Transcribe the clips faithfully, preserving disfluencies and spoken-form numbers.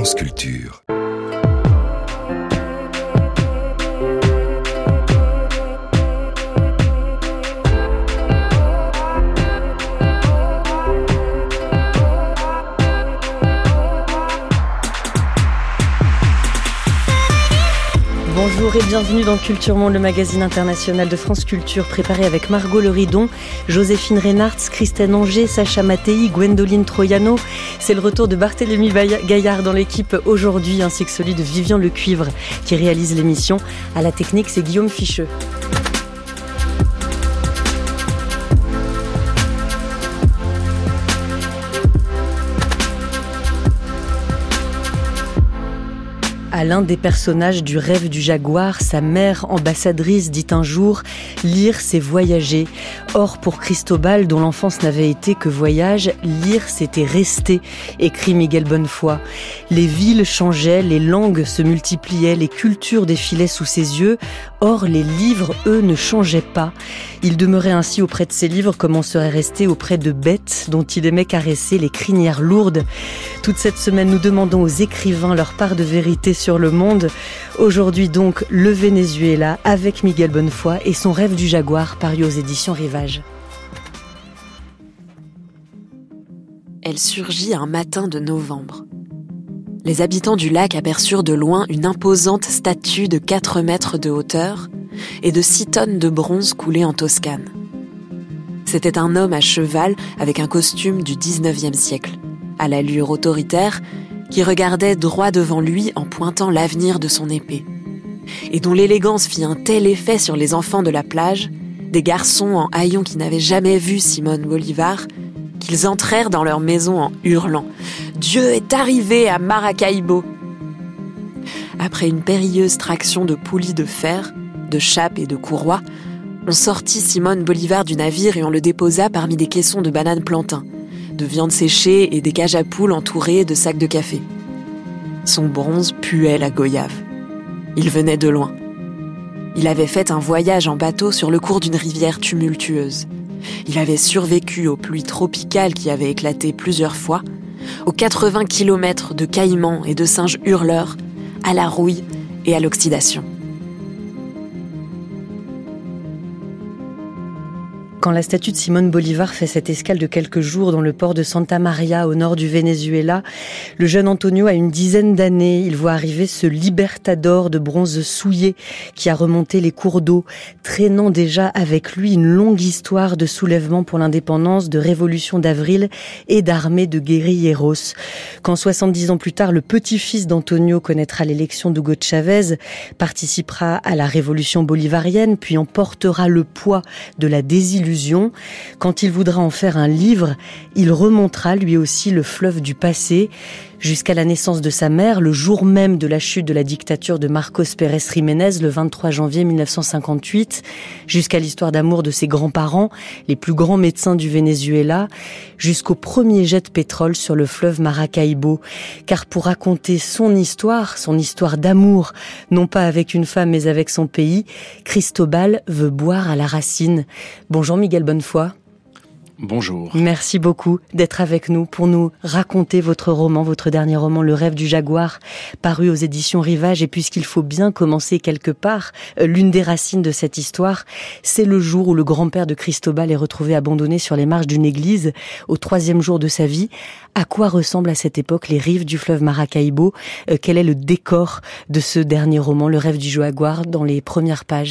France Culture. Bonjour et bienvenue dans Culture Monde, le magazine international de France Culture, préparé avec Margot Leridon, Joséphine Reynartz, Christine Anger, Sacha Mattei, Gwendoline Troiano. C'est le retour de Barthélémy Gaillard dans l'équipe aujourd'hui, ainsi que celui de Vivian Lecuivre qui réalise l'émission. À la technique, c'est Guillaume Ficheux. À l'un des personnages du Rêve du Jaguar, sa mère ambassadrice dit un jour « Lire, c'est voyager ». Or, pour Cristobal, dont l'enfance n'avait été que voyage, lire, c'était rester, écrit Miguel Bonnefoy. Les villes changeaient, les langues se multipliaient, les cultures défilaient sous ses yeux. Or, les livres, eux, ne changeaient pas. Il demeurait ainsi auprès de ses livres comme on serait resté auprès de bêtes dont il aimait caresser les crinières lourdes. Toute cette semaine, nous demandons aux écrivains leur part de vérité sur le monde. Aujourd'hui donc, le Venezuela avec Miguel Bonnefoy et son Rêve du Jaguar paru aux éditions Rivage. Elle surgit un matin de novembre. Les habitants du lac aperçurent de loin une imposante statue de quatre mètres de hauteur et de six tonnes de bronze coulée en Toscane. C'était un homme à cheval avec un costume du dix-neuvième siècle, à l'allure autoritaire, qui regardait droit devant lui en pointant l'avenir de son épée, et dont l'élégance fit un tel effet sur les enfants de la plage, des garçons en haillons qui n'avaient jamais vu Simone Bolivar, qu'ils entrèrent dans leur maison en hurlant « Dieu est arrivé à Maracaibo !» Après une périlleuse traction de poulies de fer, de chapes et de courroies, on sortit Simone Bolivar du navire et on le déposa parmi des caissons de bananes plantains, de viande séchée et des cages à poules entourées de sacs de café. Son bronze puait la goyave. Il venait de loin. Il avait fait un voyage en bateau sur le cours d'une rivière tumultueuse. Il avait survécu aux pluies tropicales qui avaient éclaté plusieurs fois, aux quatre-vingts kilomètres de caïmans et de singes hurleurs, à la rouille et à l'oxydation. Quand la statue de Simone Bolivar fait cette escale de quelques jours dans le port de Santa Maria au nord du Venezuela, le jeune Antonio a une dizaine d'années. Il voit arriver ce Libertador de bronze souillé qui a remonté les cours d'eau, traînant déjà avec lui une longue histoire de soulèvement pour l'indépendance, de révolution d'avril et d'armée de guérilleros. Quand soixante-dix ans plus tard, le petit-fils d'Antonio connaîtra l'élection d'Hugo Chavez, participera à la révolution bolivarienne, puis en portera le poids de la désillusion. Quand il voudra en faire un livre, il remontera lui aussi le fleuve du passé, jusqu'à la naissance de sa mère, le jour même de la chute de la dictature de Marcos Pérez Jiménez, le vingt-trois janvier mille neuf cent cinquante-huit, jusqu'à l'histoire d'amour de ses grands-parents, les plus grands médecins du Venezuela, jusqu'au premier jet de pétrole sur le fleuve Maracaibo. Car pour raconter son histoire, son histoire d'amour, non pas avec une femme mais avec son pays, Cristobal veut boire à la racine. Bonjour Miguel Bonnefoy. Bonjour. Merci beaucoup d'être avec nous pour nous raconter votre roman, votre dernier roman, Le Rêve du Jaguar, paru aux éditions Rivage. Et puisqu'il faut bien commencer quelque part, l'une des racines de cette histoire, c'est le jour où le grand-père de Cristobal est retrouvé abandonné sur les marches d'une église, au troisième jour de sa vie. À quoi ressemblent à cette époque les rives du fleuve Maracaibo ? Quel est le décor de ce dernier roman, Le Rêve du Jaguar, dans les premières pages ?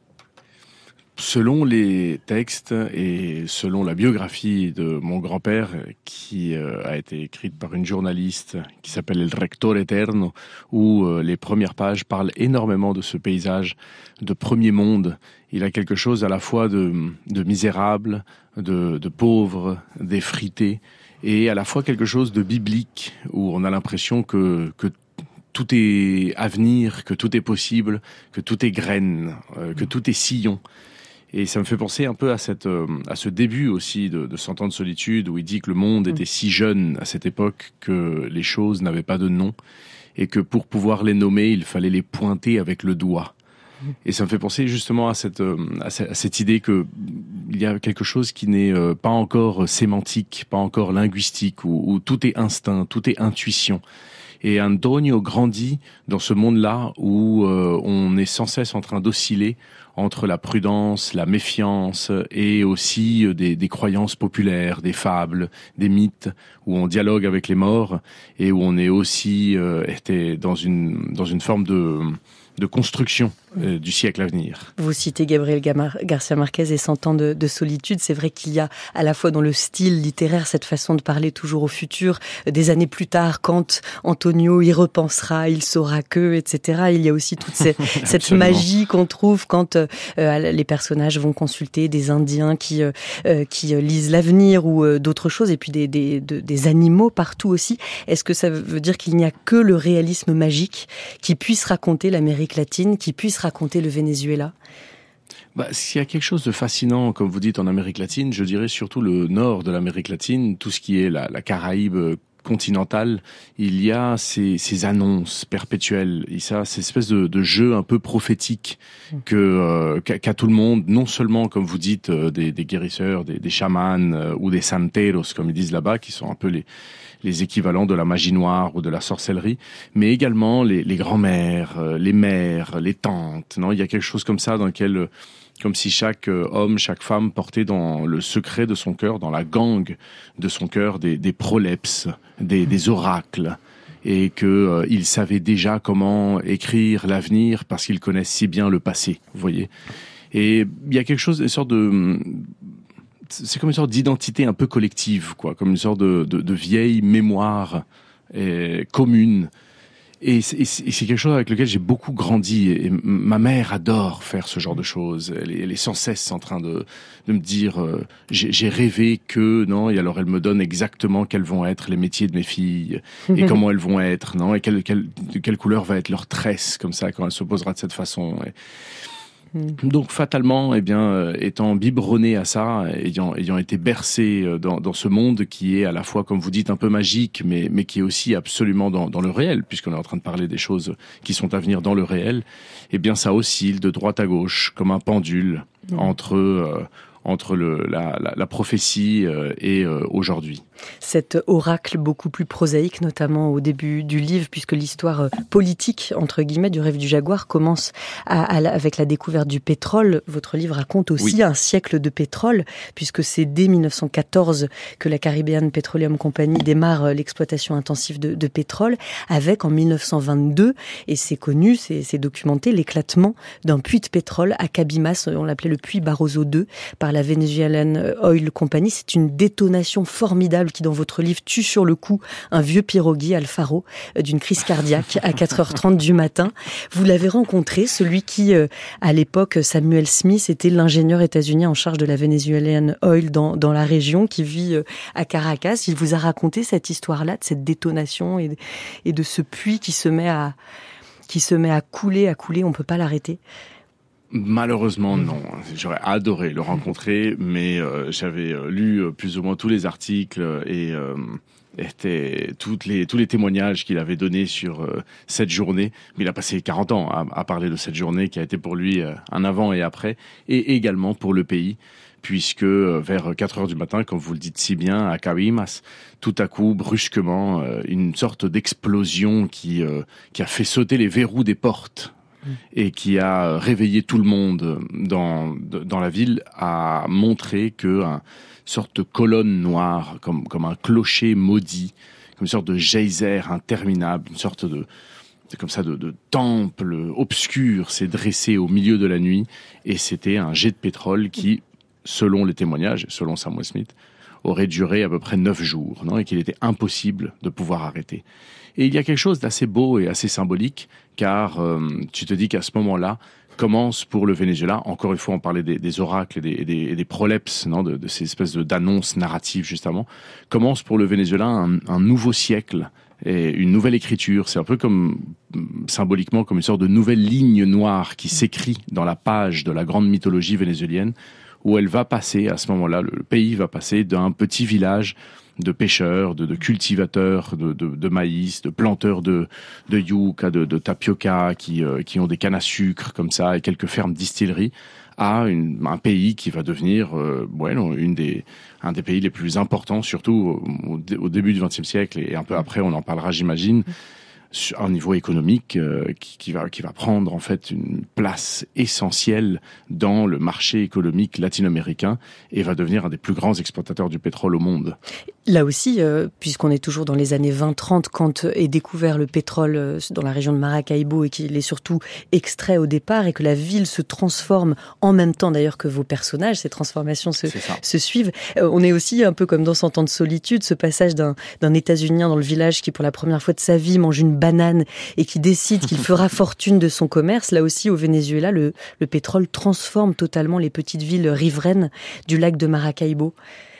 Selon les textes et selon la biographie de mon grand-père, qui euh, a été écrite par une journaliste qui s'appelle El Rector Eterno, où euh, les premières pages parlent énormément de ce paysage de premier monde. Il a quelque chose à la fois de, de misérable, de, de pauvre, d'effrité, et à la fois quelque chose de biblique, où on a l'impression que, que tout est avenir, que tout est possible, que tout est graine, euh, que tout est sillon. Et ça me fait penser un peu à, cette, euh, à ce début aussi de, de Cent ans de solitude, où il dit que le monde était si jeune à cette époque que les choses n'avaient pas de nom, et que pour pouvoir les nommer, il fallait les pointer avec le doigt. Et ça me fait penser justement à cette, euh, à cette idée que il y a quelque chose qui n'est euh, pas encore sémantique, pas encore linguistique, où, où tout est instinct, tout est intuition. Et Antonio grandit dans ce monde-là où euh, on est sans cesse en train d'osciller entre la prudence, la méfiance et aussi des, des croyances populaires, des fables, des mythes, où on dialogue avec les morts et où on est aussi euh, était dans une dans une forme de de construction euh, du siècle à venir. Vous citez Gabriel Garcia Marquez et Cent ans de, de solitude. C'est vrai qu'il y a à la fois dans le style littéraire cette façon de parler toujours au futur, des années plus tard, quand Antonio y repensera, il saura que, et cetera. Il y a aussi toute ces, cette magie qu'on trouve quand euh, les personnages vont consulter des Indiens qui euh, qui lisent l'avenir ou euh, d'autres choses, et puis des, des, de, des animaux partout aussi. Est-ce que ça veut dire qu'il n'y a que le réalisme magique qui puisse raconter l'Amérique latine, qui puisse raconter le Venezuela? Bah, s'il y a quelque chose de fascinant, comme vous dites, en Amérique latine, je dirais surtout le nord de l'Amérique latine, tout ce qui est la, la Caraïbe continentale, il y a ces, ces annonces perpétuelles, et ça, ces espèces de, de jeux un peu prophétiques que euh, qu'a, qu'a tout le monde, non seulement, comme vous dites, euh, des, des guérisseurs, des, des chamans euh, ou des santeros, comme ils disent là-bas, qui sont un peu les les équivalents de la magie noire ou de la sorcellerie, mais également les, les grands-mères, euh, les mères, les tantes. Non, il y a quelque chose comme ça dans lequel, euh, comme si chaque euh, homme, chaque femme portait dans le secret de son cœur, dans la gangue de son cœur, des, des prolepses, des, des oracles, et que euh, ils savaient déjà comment écrire l'avenir parce qu'ils connaissent si bien le passé. Vous voyez. Et il y a quelque chose, une sorte de c'est comme une sorte d'identité un peu collective, quoi, comme une sorte de, de, de vieille mémoire eh, commune. Et c'est, et c'est quelque chose avec lequel j'ai beaucoup grandi. Et ma mère adore faire ce genre de choses. Elle est, elle est sans cesse en train de, de me dire euh, j'ai, j'ai rêvé que non. Et alors elle me donne exactement quels vont être les métiers de mes filles et comment elles vont être, non, et quelle, quelle, de quelle couleur va être leur tresse, comme ça, quand elle se posera de cette façon. Et, donc fatalement, eh bien, euh, étant biberonné à ça, ayant ayant été bercé dans dans ce monde qui est à la fois, comme vous dites, un peu magique, mais mais qui est aussi absolument dans dans le réel, puisqu'on est en train de parler des choses qui sont à venir dans le réel. Eh bien, ça oscille de droite à gauche comme un pendule mmh. entre euh, entre le la la, la prophétie euh, et euh, aujourd'hui. Cet oracle beaucoup plus prosaïque, notamment au début du livre, puisque l'histoire politique, entre guillemets, du rêve du jaguar commence à, à, avec la découverte du pétrole. Votre livre raconte aussi oui. un siècle de pétrole, puisque c'est dès dix-neuf cent quatorze que la Caribbean Petroleum Company démarre l'exploitation intensive de, de pétrole, avec en dix-neuf cent vingt-deux, et c'est connu, c'est, c'est documenté, l'éclatement d'un puits de pétrole à Cabimas, on l'appelait le puits Barroso deux, par la Venezuelan Oil Company. C'est une détonation formidable qui, dans votre livre, tue sur le coup un vieux pirogue Alfaro d'une crise cardiaque à quatre heures trente du matin. Vous l'avez rencontré, celui qui, à l'époque, Samuel Smith, était l'ingénieur états-unien en charge de la Venezuelan Oil dans, dans la région, qui vit à Caracas. Il vous a raconté cette histoire-là, de cette détonation et, et de ce puits qui se met à, qui se met à couler, à couler, on ne peut pas l'arrêter. Malheureusement, non. J'aurais adoré le rencontrer, mais euh, j'avais lu euh, plus ou moins tous les articles et euh, était toutes les tous les témoignages qu'il avait donnés sur euh, cette journée. Mais il a passé quarante ans à, à parler de cette journée qui a été pour lui euh, un avant et après, et également pour le pays, puisque euh, vers quatre heures du matin, comme vous le dites si bien, à Cabimas, tout à coup, brusquement, euh, une sorte d'explosion qui euh, qui a fait sauter les verrous des portes et qui a réveillé tout le monde dans dans la ville, a montré que une sorte de colonne noire, comme comme un clocher maudit, comme une sorte de geyser interminable, une sorte de comme ça de, de temple obscur s'est dressé au milieu de la nuit, et c'était un jet de pétrole qui, selon les témoignages, selon Samuel Smith, aurait duré à peu près neuf jours, non, et qu'il était impossible de pouvoir arrêter. Et il y a quelque chose d'assez beau et assez symbolique, car euh, tu te dis qu'à ce moment-là commence pour le Venezuela, encore une fois on parlait des, des oracles et des, et des, et des prolepses, non, de, de ces espèces de, d'annonces narratives justement, commence pour le Venezuela un, un nouveau siècle et une nouvelle écriture. C'est un peu comme, symboliquement, comme une sorte de nouvelle ligne noire qui s'écrit dans la page de la grande mythologie vénézuélienne, où elle va passer, à ce moment-là, le pays va passer d'un petit village de pêcheurs, de, de cultivateurs de, de, de maïs, de planteurs de, de yucca, de, de tapioca, qui, euh, qui ont des cannes à sucre comme ça, et quelques fermes distilleries, à une, un pays qui va devenir euh, ouais, une des, un des pays les plus importants, surtout au, au début du vingtième siècle, et un peu après, on en parlera, j'imagine, à un niveau économique euh, qui, qui, va, qui va prendre en fait une place essentielle dans le marché économique latino-américain et va devenir un des plus grands exportateurs du pétrole au monde. Là aussi, euh, puisqu'on est toujours dans les années vingt trente, quand est découvert le pétrole euh, dans la région de Maracaibo et qu'il est surtout extrait au départ et que la ville se transforme en même temps d'ailleurs que vos personnages, ces transformations se, se suivent. Euh, on est aussi un peu comme dans Cent ans de solitude, ce passage d'un, d'un États-Unien dans le village qui pour la première fois de sa vie mange une banane et qui décide qu'il fera fortune de son commerce. Là aussi, au Venezuela, le, le pétrole transforme totalement les petites villes riveraines du lac de Maracaibo.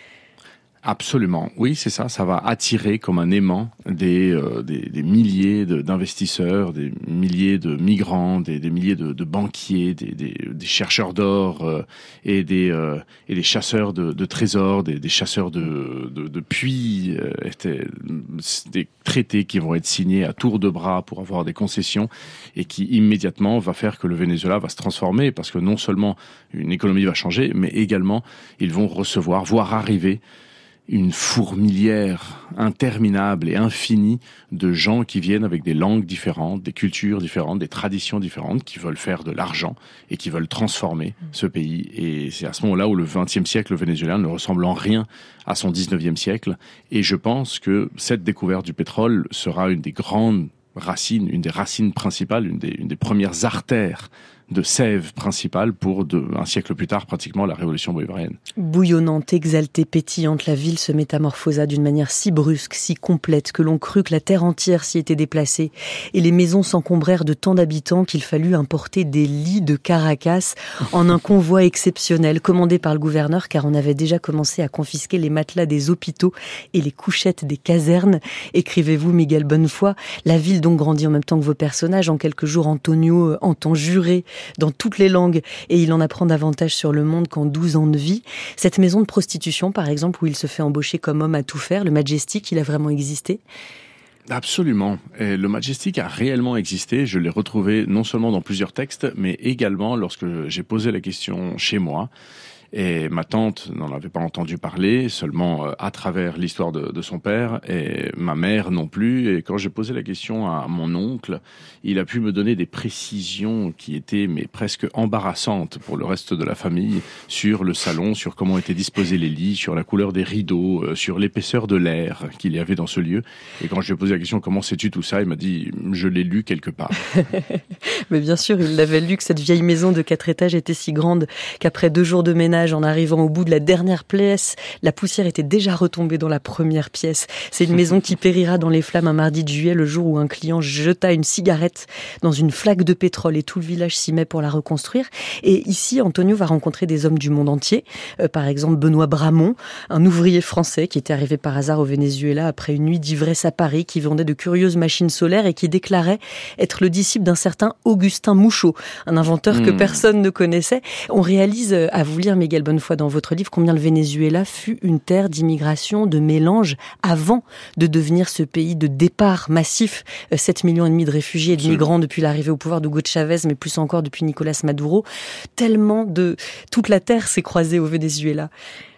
Absolument, oui, c'est ça. Ça va attirer comme un aimant des euh, des, des milliers de, d'investisseurs, des milliers de migrants, des, des milliers de, de banquiers, des, des, des chercheurs d'or euh, et des euh, et des chasseurs de, de trésors, des, des chasseurs de de, de puits. Euh, étaient des traités qui vont être signés à tour de bras pour avoir des concessions et qui immédiatement va faire que le Venezuela va se transformer parce que non seulement une économie va changer, mais également ils vont recevoir, voir arriver une fourmilière interminable et infinie de gens qui viennent avec des langues différentes, des cultures différentes, des traditions différentes, qui veulent faire de l'argent et qui veulent transformer ce pays. Et c'est à ce moment-là où le vingtième siècle vénézuélien ne ressemble en rien à son dix-neuvième siècle. Et je pense que cette découverte du pétrole sera une des grandes racines, une des racines principales, une des, une des premières artères de sève principale pour de, un siècle plus tard pratiquement la révolution bolivarienne. Bouillonnante, exaltée, pétillante, la ville se métamorphosa d'une manière si brusque, si complète que l'on crut que la terre entière s'y était déplacée et les maisons s'encombrèrent de tant d'habitants qu'il fallut importer des lits de Caracas en un convoi exceptionnel commandé par le gouverneur car on avait déjà commencé à confisquer les matelas des hôpitaux et les couchettes des casernes. Écrivez-vous Miguel Bonnefoy, la ville donc grandit en même temps que vos personnages. En quelques jours, Antonio entend jurer dans toutes les langues et il en apprend davantage sur le monde qu'en douze ans de vie. Cette maison de prostitution, par exemple, où il se fait embaucher comme homme à tout faire, le Majestic, il a vraiment existé ? Absolument. Et le Majestic a réellement existé. Je l'ai retrouvé non seulement dans plusieurs textes, mais également lorsque j'ai posé la question chez moi. Et ma tante n'en avait pas entendu parler, seulement euh, à travers l'histoire de, de son père, et ma mère non plus. Et quand j'ai posé la question à mon oncle, il a pu me donner des précisions qui étaient mais presque embarrassantes pour le reste de la famille sur le salon, sur comment étaient disposés les lits, sur la couleur des rideaux, euh, sur l'épaisseur de l'air qu'il y avait dans ce lieu. Et quand je lui ai posé la question comment sais-tu tout ça, il m'a dit je l'ai lu quelque part. Mais bien sûr, il l'avait lu que cette vieille maison de quatre étages était si grande qu'après deux jours de ménage, en arrivant au bout de la dernière pièce, la poussière était déjà retombée dans la première pièce. C'est une maison qui périra dans les flammes un mardi de juillet, le jour où un client jeta une cigarette dans une flaque de pétrole et tout le village s'y met pour la reconstruire. Et ici, Antonio va rencontrer des hommes du monde entier. Euh, par exemple, Benoît Bramont, un ouvrier français qui était arrivé par hasard au Venezuela après une nuit d'ivresse à Paris, qui vendait de curieuses machines solaires et qui déclarait être le disciple d'un certain Augustin Mouchot, un inventeur mmh. que personne ne connaissait. On réalise, à vous lire, Miguel Bonnefoy, dans votre livre, combien le Venezuela fut une terre d'immigration, de mélange, avant de devenir ce pays de départ massif. sept millions et demi de réfugiés et de migrants depuis l'arrivée au pouvoir d'Hugo Chavez, mais plus encore depuis Nicolas Maduro. Tellement de... Toute la terre s'est croisée au Venezuela.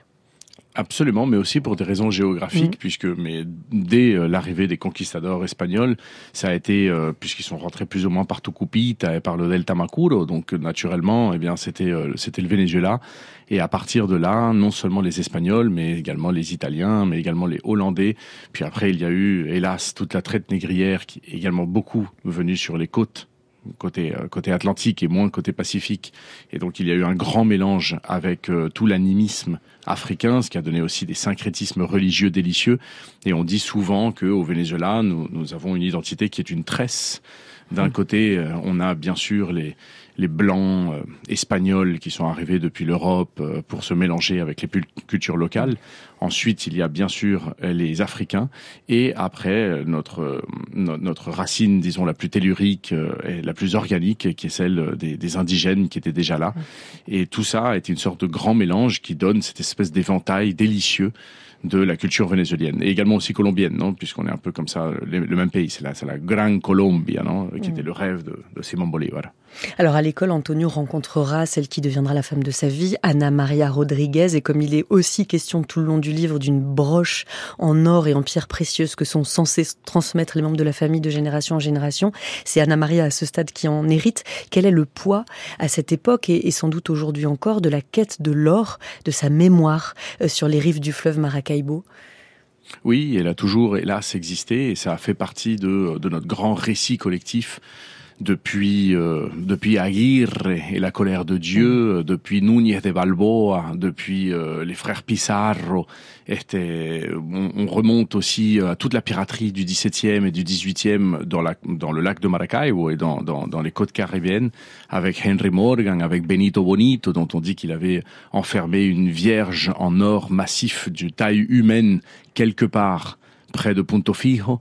Absolument, mais aussi pour des raisons géographiques, mmh. puisque mais dès euh, l'arrivée des conquistadors espagnols, ça a été, euh, puisqu'ils sont rentrés plus ou moins par Tucupita et par le Delta Macuro, donc naturellement, eh bien c'était euh, c'était le Venezuela. Et à partir de là, non seulement les Espagnols, mais également les Italiens, mais également les Hollandais. Puis après, il y a eu, hélas, toute la traite négrière qui est également beaucoup venue sur les côtes. Côté, côté Atlantique et moins côté Pacifique. Et donc il y a eu un grand mélange avec euh, tout l'animisme africain, ce qui a donné aussi des syncrétismes religieux délicieux. Et on dit souvent qu'au Venezuela, nous, nous avons une identité qui est une tresse. D'un côté, euh, on a bien sûr les, les blancs euh, espagnols qui sont arrivés depuis l'Europe euh, pour se mélanger avec les pul- cultures locales. Ensuite, il y a bien sûr les Africains. Et après, notre, notre racine, disons, la plus tellurique et la plus organique, qui est celle des, des indigènes qui étaient déjà là. Et tout ça est une sorte de grand mélange qui donne cette espèce d'éventail délicieux de la culture vénézuélienne et également aussi colombienne, non, puisqu'on est un peu comme ça, le, le même pays, c'est la, c'est la Gran Colombia, non, qui mmh. était le rêve de, de Simón Bolívar. Alors à l'école, Antonio rencontrera celle qui deviendra la femme de sa vie, Ana Maria Rodriguez, et comme il est aussi question tout le long du livre d'une broche en or et en pierres précieuses que sont censés transmettre les membres de la famille de génération en génération, c'est Ana Maria à ce stade qui en hérite. Quel est le poids à cette époque et, et sans doute aujourd'hui encore de la quête de l'or, de sa mémoire euh, sur les rives du fleuve Maracaibo? Oui, elle a toujours, hélas, existé et ça a fait partie de, de notre grand récit collectif depuis euh, depuis Aguirre et la colère de Dieu, mmh. depuis Núñez de Balboa, depuis euh, les frères Pizarro. Este, on, on remonte aussi à toute la piraterie du dix-septième et du dix-huitième dans, la, dans le lac de Maracaibo et dans, dans, dans les côtes caribéennes, avec Henry Morgan, avec Benito Bonito, dont on dit qu'il avait enfermé une vierge en or massif de taille humaine quelque part près de Punto Fijo.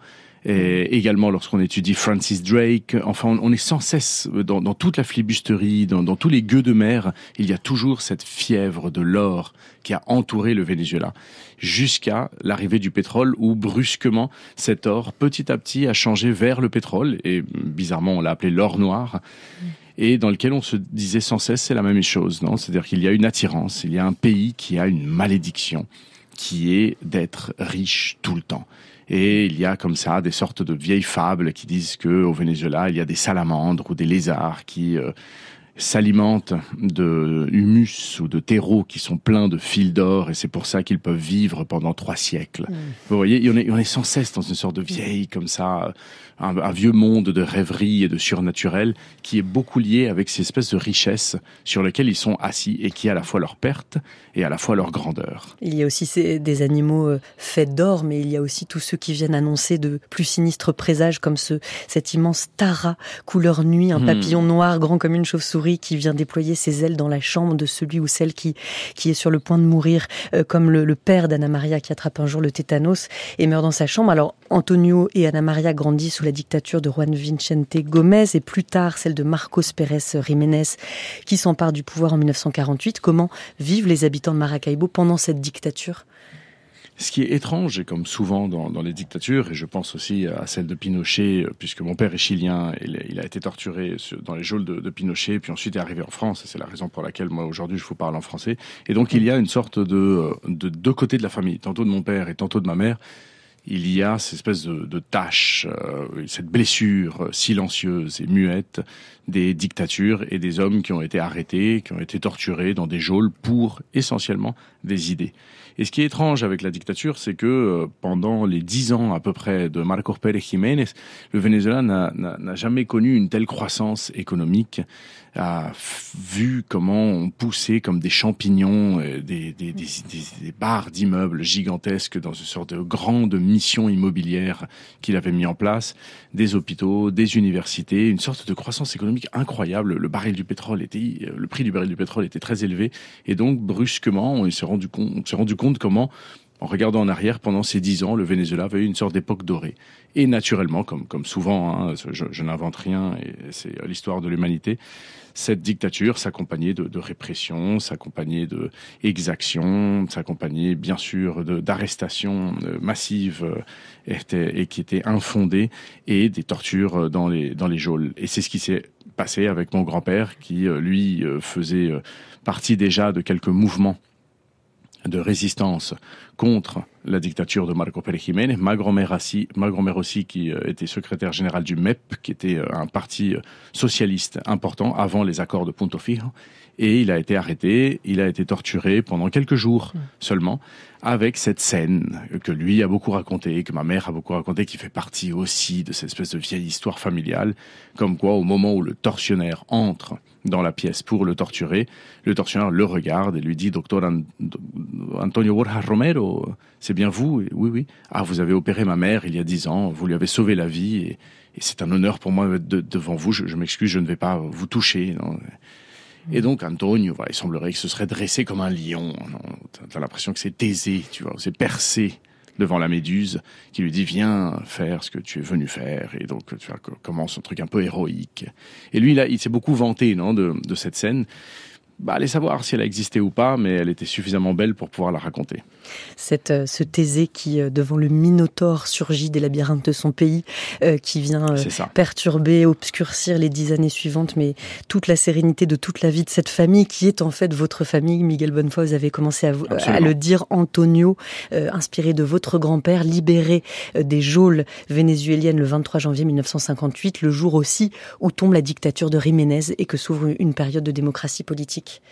Et également lorsqu'on étudie Francis Drake, enfin on, on est sans cesse dans, dans toute la flibusterie, dans, dans tous les gueux de mer, il y a toujours cette fièvre de l'or qui a entouré le Venezuela jusqu'à l'arrivée du pétrole où brusquement cet or petit à petit a changé vers le pétrole et bizarrement on l'a appelé l'or noir. Et dans lequel on se disait sans cesse c'est la même chose, non ? C'est-à-dire qu'il y a une attirance, il y a un pays qui a une malédiction qui est d'être riche tout le temps. Et il y a comme ça des sortes de vieilles fables qui disent que au Venezuela, il y a des salamandres ou des lézards qui euh, s'alimentent de humus ou de terreaux qui sont pleins de fils d'or et c'est pour ça qu'ils peuvent vivre pendant trois siècles. Mmh. Vous voyez, on est, on est sans cesse dans une sorte de vieille comme ça, un, un vieux monde de rêverie et de surnaturel qui est beaucoup lié avec ces espèces de richesses sur lesquelles ils sont assis et qui est à la fois leur perte et à la fois leur grandeur. Il y a aussi ces, des animaux faits d'or, mais il y a aussi tous ceux qui viennent annoncer de plus sinistres présages comme ce, cet immense Tara, couleur nuit, un mmh. papillon noir grand comme une chauve-souris qui vient déployer ses ailes dans la chambre de celui ou celle qui, qui est sur le point de mourir, euh, comme le, le père d'Ana Maria qui attrape un jour le tétanos et meurt dans sa chambre. Alors Antonio et Ana Maria grandissent sous la dictature de Juan Vicente Gómez et plus tard celle de Marcos Pérez Jiménez qui s'empare du pouvoir en dix-neuf cent quarante-huit. Comment vivent les habitants de Maracaibo pendant cette dictature ? Ce qui est étrange, et comme souvent dans, dans les dictatures, et je pense aussi à celle de Pinochet, puisque mon père est chilien, il, il a été torturé dans les geôles de, de Pinochet, puis ensuite est arrivé en France, et c'est la raison pour laquelle moi aujourd'hui je vous parle en français. Et donc il y a une sorte de, de deux côtés de la famille, tantôt de mon père et tantôt de ma mère, il y a cette espèce de, de tâche, euh, cette blessure silencieuse et muette des dictatures et des hommes qui ont été arrêtés, qui ont été torturés dans des geôles pour essentiellement des idées. Et ce qui est étrange avec la dictature, c'est que euh, pendant les dix ans à peu près de Marcos Pérez Jiménez, le Venezuela n'a, n'a, n'a jamais connu une telle croissance économique, a vu comment on poussait comme des champignons euh, des, des, des, des, des barres d'immeubles gigantesques dans une sorte de grande mission immobilière qu'il avait mis en place, des hôpitaux, des universités, une sorte de croissance économique incroyable. Le baril du pétrole était, le prix du baril du pétrole était très élevé et donc brusquement on s'est rendu compte, on s'est rendu compte comment, en regardant en arrière, pendant ces dix ans, le Venezuela avait eu une sorte d'époque dorée. Et naturellement, comme, comme souvent, hein, je, je n'invente rien, et c'est l'histoire de l'humanité, cette dictature s'accompagnait de, de répression, s'accompagnait de exactions, s'accompagnait bien sûr de, d'arrestations massives et, et qui étaient infondées, et des tortures dans les, dans les geôles. Et c'est ce qui s'est passé avec mon grand-père, qui, lui, faisait partie déjà de quelques mouvements de résistance contre la dictature de Marcos Pérez Jiménez. Ma grand-mère aussi, ma grand-mère aussi qui était secrétaire générale du M E P, qui était un parti socialiste important avant les accords de Punto Fijo. Et il a été arrêté, il a été torturé pendant quelques jours seulement, avec cette scène que lui a beaucoup racontée, que ma mère a beaucoup racontée, qui fait partie aussi de cette espèce de vieille histoire familiale, comme quoi au moment où le tortionnaire entre dans la pièce pour le torturer, le tortionnaire le regarde et lui dit « Docteur Antonio Borja Romero, c'est bien vous ?» « Oui, oui. »« Ah, vous avez opéré ma mère il y a dix ans, vous lui avez sauvé la vie et, et c'est un honneur pour moi de, devant vous, je, je m'excuse, je ne vais pas vous toucher. » non. Et donc Antonio, voilà, il semblerait qu'il se serait dressé comme un lion. T'as l'impression que c'est aisé, tu vois, c'est percé devant la méduse, qui lui dit « Viens faire ce que tu es venu faire ». Et donc, tu vois, commence un truc un peu héroïque. Et lui, là, il s'est beaucoup vanté, non, de, de cette scène. bah, allez savoir si elle a existé ou pas, mais elle était suffisamment belle pour pouvoir la raconter. Cette, euh, ce Thésée qui, euh, devant le Minotaure, surgit des labyrinthes de son pays, euh, qui vient euh, perturber, obscurcir les dix années suivantes, mais toute la sérénité de toute la vie de cette famille, qui est en fait votre famille. Miguel Bonnefoy, vous avez commencé à, vous, à le dire, Antonio, euh, inspiré de votre grand-père, libéré euh, des geôles vénézuéliennes le vingt-trois janvier mille neuf cent cinquante-huit, le jour aussi où tombe la dictature de Jiménez et que s'ouvre une période de démocratie politique.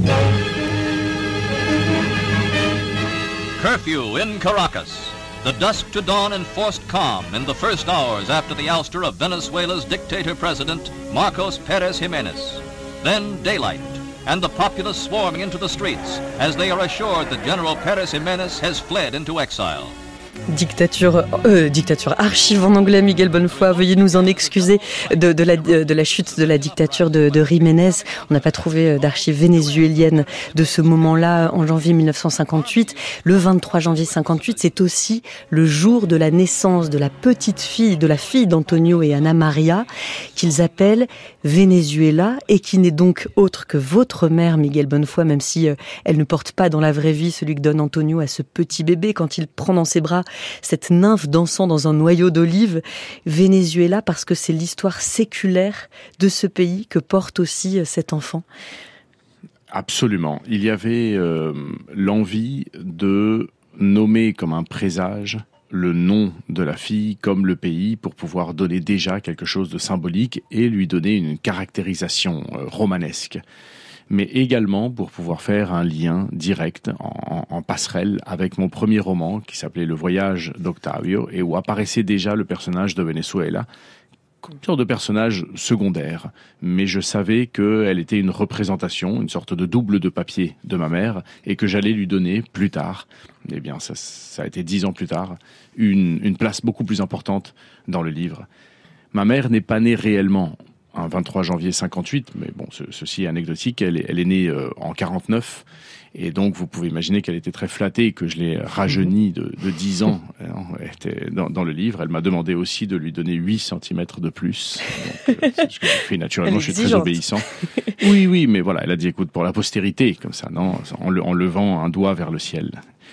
Curfew in Caracas. The dusk to dawn enforced calm in the first hours after the ouster of Venezuela's dictator-president, Marcos Pérez Jiménez. Then daylight, and the populace swarming into the streets as they are assured that General Pérez Jiménez has fled into exile. Dictature, euh, dictature archive en anglais, Miguel Bonnefoy, veuillez nous en excuser de, de, la, de la chute de la dictature de, de Jiménez. On n'a pas trouvé d'archives vénézuéliennes de ce moment-là en janvier mille neuf cent cinquante-huit. Le vingt-trois janvier cinquante-huit, c'est aussi le jour de la naissance de la petite fille, de la fille d'Antonio et Ana Maria, qu'ils appellent Venezuela et qui n'est donc autre que votre mère, Miguel Bonnefoy, même si euh, elle ne porte pas dans la vraie vie celui que donne Antonio à ce petit bébé quand il prend dans ses bras cette nymphe dansant dans un noyau d'olive. Venezuela, parce que c'est l'histoire séculaire de ce pays que porte aussi cet enfant. Absolument. Il y avait euh, l'envie de nommer comme un présage le nom de la fille comme le pays pour pouvoir donner déjà quelque chose de symbolique et lui donner une caractérisation euh, romanesque. Mais également pour pouvoir faire un lien direct en, en passerelle avec mon premier roman qui s'appelait Le Voyage d'Octavio et où apparaissait déjà le personnage de Venezuela, une sorte de personnage secondaire. Mais je savais qu'elle était une représentation, une sorte de double de papier de ma mère et que j'allais lui donner plus tard, eh bien ça, ça a été dix ans plus tard, une, une place beaucoup plus importante dans le livre. Ma mère n'est pas née réellement un vingt-trois janvier cinquante-huit, mais bon, ce, ceci est anecdotique, elle est, elle est née euh, en quarante-neuf, et donc vous pouvez imaginer qu'elle était très flattée, que je l'ai rajeunie de, de dix ans elle était dans, dans le livre. Elle m'a demandé aussi de lui donner huit centimètres de plus, donc, euh, c'est ce que j'ai fait naturellement, je suis très obéissant. Oui, oui, mais voilà, elle a dit, écoute, pour la postérité, comme ça, non, en, le, en levant un doigt vers le ciel.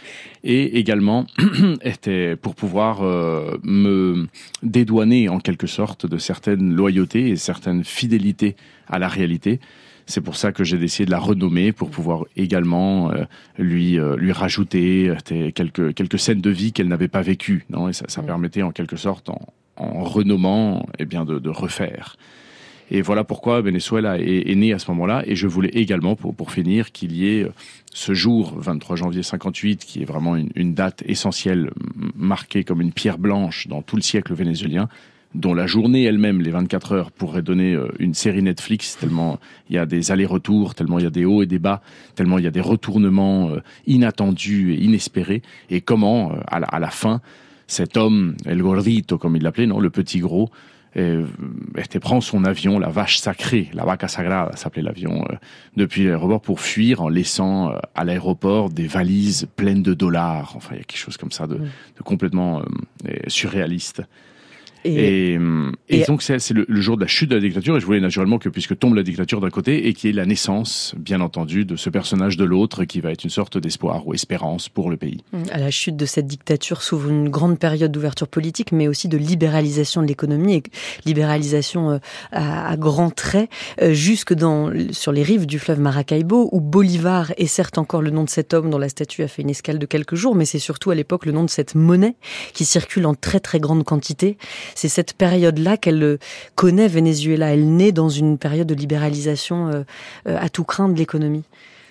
Et également était pour pouvoir euh, me dédouaner en quelque sorte de certaines loyautés et certaines fidélités à la réalité. C'est pour ça que j'ai décidé de la renommer pour pouvoir également euh, lui euh, lui rajouter euh, quelques quelques scènes de vie qu'elle n'avait pas vécues, non, et ça, ça permettait en quelque sorte en, en renommant, eh bien de, de refaire. Et voilà pourquoi Venezuela est, est né à ce moment-là. Et je voulais également, pour, pour finir, qu'il y ait ce jour, vingt-trois janvier cinquante-huit, qui est vraiment une, une date essentielle, marquée comme une pierre blanche dans tout le siècle vénézuélien, dont la journée elle-même, les vingt-quatre heures, pourrait donner une série Netflix, tellement il y a des allers-retours, tellement il y a des hauts et des bas, tellement il y a des retournements inattendus et inespérés. Et comment, à la, à la fin, cet homme, El Gordito, comme il l'appelait, non, le petit gros, Et, et prend son avion, la vache sacrée, la vaca sagrada s'appelait l'avion, euh, depuis l'aéroport pour fuir en laissant euh, à l'aéroport des valises pleines de dollars. Enfin, il y a quelque chose comme ça de, de complètement euh, surréaliste. Et, et, et, et donc c'est, c'est le, le jour de la chute de la dictature, et je voulais naturellement que, puisque tombe la dictature d'un côté, et qu'il y ait la naissance, bien entendu, de ce personnage de l'autre qui va être une sorte d'espoir ou espérance pour le pays. À la chute de cette dictature s'ouvre une grande période d'ouverture politique, mais aussi de libéralisation de l'économie, et libéralisation à, à grands traits, jusque dans, sur les rives du fleuve Maracaibo, où Bolivar est certes encore le nom de cet homme dont la statue a fait une escale de quelques jours, mais c'est surtout à l'époque le nom de cette monnaie qui circule en très très grande quantité. C'est cette période-là qu'elle connaît, Venezuela. Elle naît dans une période de libéralisation euh, à tout craint de l'économie.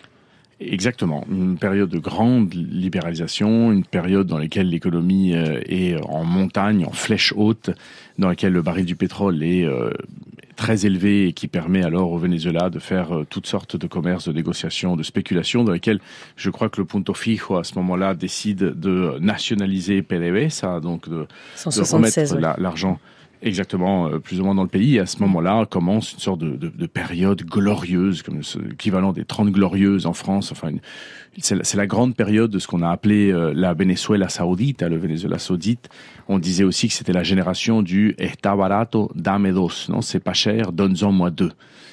Exactement. Une période de grande libéralisation, une période dans laquelle l'économie euh, est en montagne, en flèche haute, dans laquelle le baril du pétrole est euh, très élevé et qui permet alors au Venezuela de faire euh, toutes sortes de commerces, de négociations, de spéculations, dans lesquelles je crois que le Punto Fijo à ce moment-là décide de nationaliser PDVSA, donc de, de remettre la, l'argent exactement, euh, plus ou moins dans le pays. Et à ce moment-là commence une sorte de, de, de période glorieuse, comme l'équivalent des Trente Glorieuses en France. Enfin, une, c'est, la, c'est la grande période de ce qu'on a appelé euh, la Venezuela Saudita, le Venezuela saudite. On disait aussi que c'était la génération du Está barato, dame dos, non, c'est pas cher, donne-en moi deux.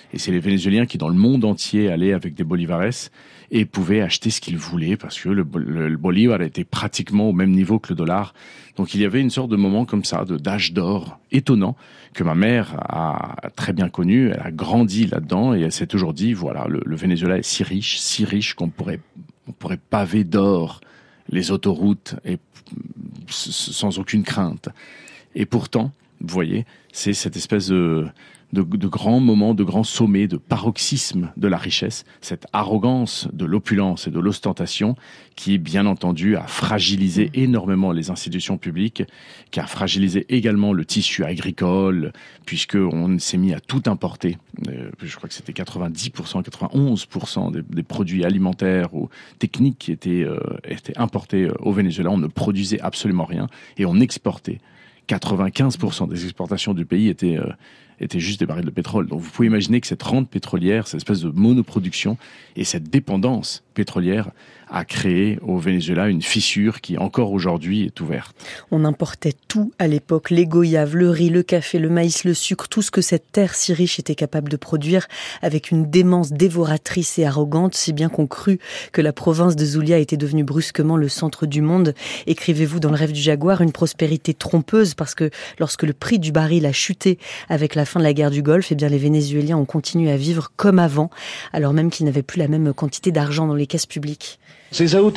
Et c'est les Vénézuéliens qui, dans le monde entier, allaient avec des bolivares et pouvaient acheter ce qu'ils voulaient parce que le, le, le bolivar était pratiquement au même niveau que le dollar. Donc il y avait une sorte de moment comme ça, de d'âge d'or étonnant que ma mère a très bien connu. Elle a grandi là-dedans et elle s'est toujours dit, voilà, le, le Venezuela est si riche, si riche qu'on pourrait, on pourrait paver d'or les autoroutes et sans aucune crainte. Et pourtant, vous voyez, c'est cette espèce de, de, de grand moment, de grand sommet, de paroxysme de la richesse, cette arrogance de l'opulence et de l'ostentation qui, bien entendu, a fragilisé énormément les institutions publiques, qui a fragilisé également le tissu agricole, puisqu'on s'est mis à tout importer. Euh, je crois que c'était quatre-vingt-dix pour cent, quatre-vingt-onze pour cent des, des produits alimentaires ou techniques qui étaient, euh, étaient importés au Venezuela. On ne produisait absolument rien et on exportait. quatre-vingt-quinze pour cent des exportations du pays étaient, euh, étaient juste des barils de pétrole. Donc vous pouvez imaginer que cette rente pétrolière, cette espèce de monoproduction et cette dépendance pétrolière a créé au Venezuela une fissure qui encore aujourd'hui est ouverte. On importait tout à l'époque, les goyaves, le riz, le café, le maïs, le sucre, tout ce que cette terre si riche était capable de produire avec une démence dévoratrice et arrogante, si bien qu'on crut que la province de Zulia était devenue brusquement le centre du monde. Écrivez-vous dans Le Rêve du Jaguar, une prospérité trompeuse parce que lorsque le prix du baril a chuté avec la fin de la guerre du Golfe, eh bien les Vénézuéliens ont continué à vivre comme avant, alors même qu'ils n'avaient plus la même quantité d'argent dans les caisses publiques. Les gens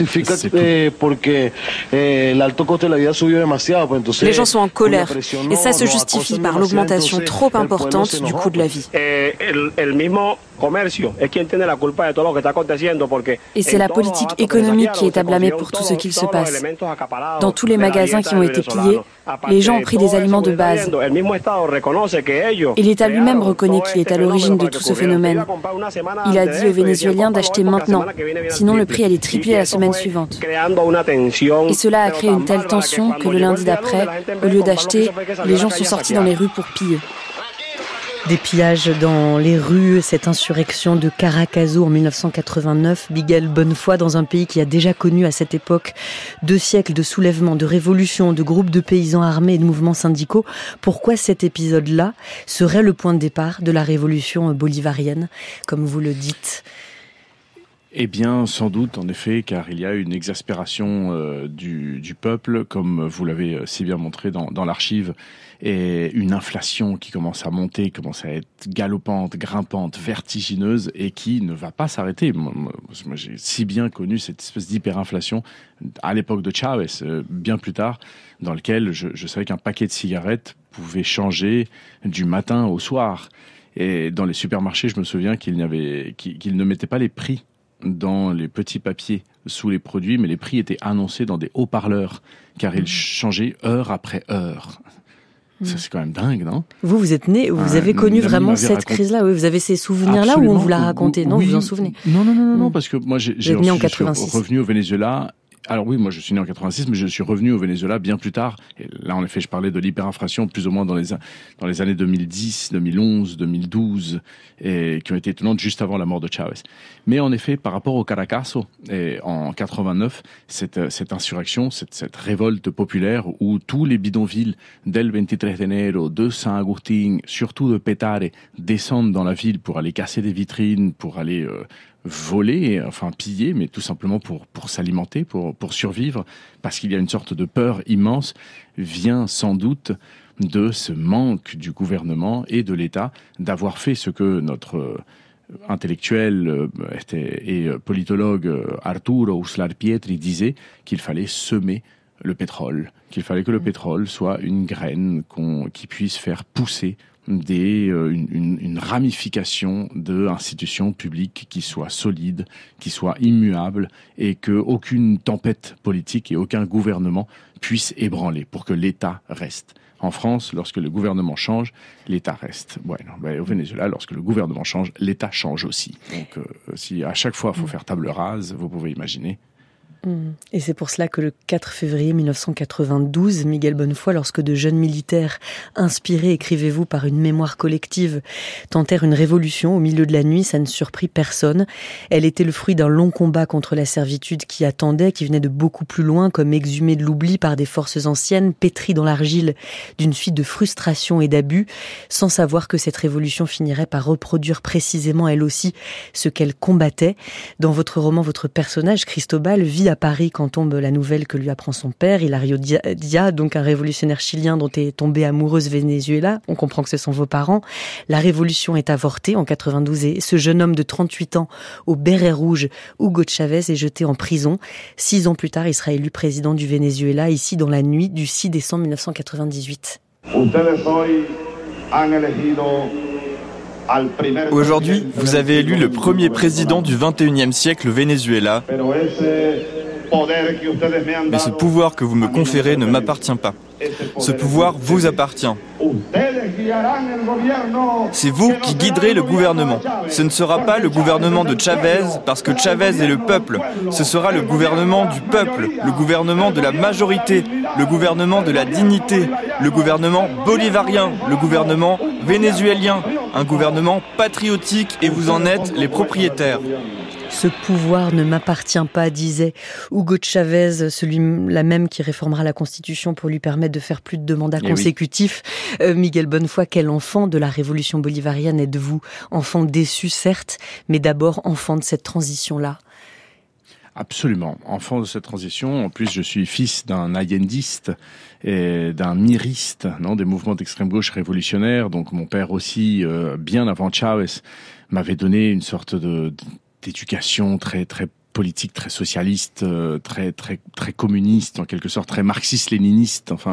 sont en colère et ça se justifie par l'augmentation trop importante du coût de la vie. Et c'est la politique économique qui est à blâmer pour tout ce qu'il se passe. Dans tous les magasins qui ont été pillés, les gens ont pris des aliments de base. Et l'État lui-même reconnaît qu'il est à l'origine de tout ce phénomène. Il a dit aux Vénézuéliens d'acheter maintenant, sinon le prix allait tripler la semaine suivante. Et cela a créé une telle tension que le lundi d'après, au lieu d'acheter, les gens sont sortis dans les rues pour piller. Des pillages dans les rues, cette insurrection de Caracazo en mille neuf cent quatre-vingt-neuf, Miguel Bonnefoy, dans un pays qui a déjà connu à cette époque deux siècles de soulèvements, de révolutions, de groupes de paysans armés et de mouvements syndicaux. Pourquoi cet épisode-là serait le point de départ de la révolution bolivarienne, comme vous le dites ? Eh bien, sans doute, en effet, car il y a une exaspération euh, du, du peuple, comme vous l'avez si bien montré dans, dans l'archive, et une inflation qui commence à monter, commence à être galopante, grimpante, vertigineuse, et qui ne va pas s'arrêter. Moi, moi j'ai si bien connu cette espèce d'hyperinflation à l'époque de Chavez, euh, bien plus tard, dans lequel je, je savais qu'un paquet de cigarettes pouvait changer du matin au soir. Et dans les supermarchés, je me souviens qu'il n'y avait, qu'ils, qu'ils ne mettaient pas les prix dans les petits papiers sous les produits, mais les prix étaient annoncés dans des haut-parleurs, car ils changeaient heure après heure. Mmh. Ça, c'est quand même dingue, non ? Vous, vous êtes né, vous avez euh, connu vraiment cette raconté... crise-là, oui, vous avez ces souvenirs-là ou on vous l'a raconté ? Non, oui. vous en souvenez ? Non, non, non, non, non, parce que moi, j'ai, j'ai, né en je suis revenu au Venezuela. Alors oui, moi je suis né en quatre-vingt-six, mais je suis revenu au Venezuela bien plus tard. Et là, en effet, je parlais de l'hyperinflation plus ou moins dans les dans les années deux mille dix, deux mille onze, deux mille douze, et qui ont été étonnantes juste avant la mort de Chavez. Mais en effet, par rapport au Caracazo, et en quatre-vingt-neuf, cette cette insurrection, cette cette révolte populaire où tous les bidonvilles del veintitrés de enero, de San Agustín, surtout de Petare, descendent dans la ville pour aller casser des vitrines, pour aller euh, voler, enfin piller, mais tout simplement pour pour s'alimenter, pour pour survivre, parce qu'il y a une sorte de peur immense, vient sans doute de ce manque du gouvernement et de l'État d'avoir fait ce que notre intellectuel et politologue Arturo Uslar Pietri disait, qu'il fallait semer le pétrole, qu'il fallait que le pétrole soit une graine qu'on, qui puisse faire pousser Des, euh, une, une, une ramification d'institutions publiques qui soient solides, qui soient immuables et qu'aucune tempête politique et aucun gouvernement puisse ébranler pour que l'État reste. En France, lorsque le gouvernement change, l'État reste. Bueno, ben, au Venezuela, lorsque le gouvernement change, l'État change aussi. Donc, euh, si à chaque fois il faut faire table rase, vous pouvez imaginer. Et c'est pour cela que le quatre février mille neuf cent quatre-vingt-douze, Miguel Bonnefoy, lorsque de jeunes militaires, inspirés, écrivez-vous, par une mémoire collective, tentèrent une révolution au milieu de la nuit, ça ne surprit personne. Elle était le fruit d'un long combat contre la servitude qui attendait, qui venait de beaucoup plus loin, comme exhumée de l'oubli par des forces anciennes, pétrie dans l'argile d'une suite de frustrations et d'abus, sans savoir que cette révolution finirait par reproduire précisément elle aussi ce qu'elle combattait. Dans votre roman, votre personnage, Cristobal, vit à Paris quand tombe la nouvelle que lui apprend son père, Hilario Dia, donc un révolutionnaire chilien dont est tombée amoureuse Venezuela. On comprend que ce sont vos parents. La révolution est avortée en quatre-vingt-douze et ce jeune homme de trente-huit ans au béret rouge, Hugo Chavez, est jeté en prison. Six ans plus tard, il sera élu président du Venezuela, ici dans la nuit du six décembre mille neuf cent quatre-vingt-dix-huit. Aujourd'hui, vous avez élu le premier président du vingt et unième siècle au Venezuela. Mais ce pouvoir que vous me conférez ne m'appartient pas. Ce pouvoir vous appartient. C'est vous qui guiderez le gouvernement. Ce ne sera pas le gouvernement de Chavez, parce que Chavez est le peuple. Ce sera le gouvernement du peuple, le gouvernement de la majorité, le gouvernement de la dignité, le gouvernement bolivarien, le gouvernement vénézuélien, un gouvernement patriotique, et vous en êtes les propriétaires. Ce pouvoir ne m'appartient pas, disait Hugo Chavez, celui-là même qui réformera la Constitution pour lui permettre de faire plus de deux mandats consécutifs. Oui. Euh, Miguel Bonnefoy, quel enfant de la révolution bolivarienne êtes-vous ? Enfant déçu, certes, mais d'abord enfant de cette transition-là. Absolument, enfant de cette transition. En plus, je suis fils d'un allendiste et d'un miriste, non, des mouvements d'extrême gauche révolutionnaires. Donc mon père aussi, euh, bien avant Chavez, m'avait donné une sorte de d'éducation très très politique, très socialiste, euh, très très très communiste en quelque sorte, très marxiste-léniniste. Enfin,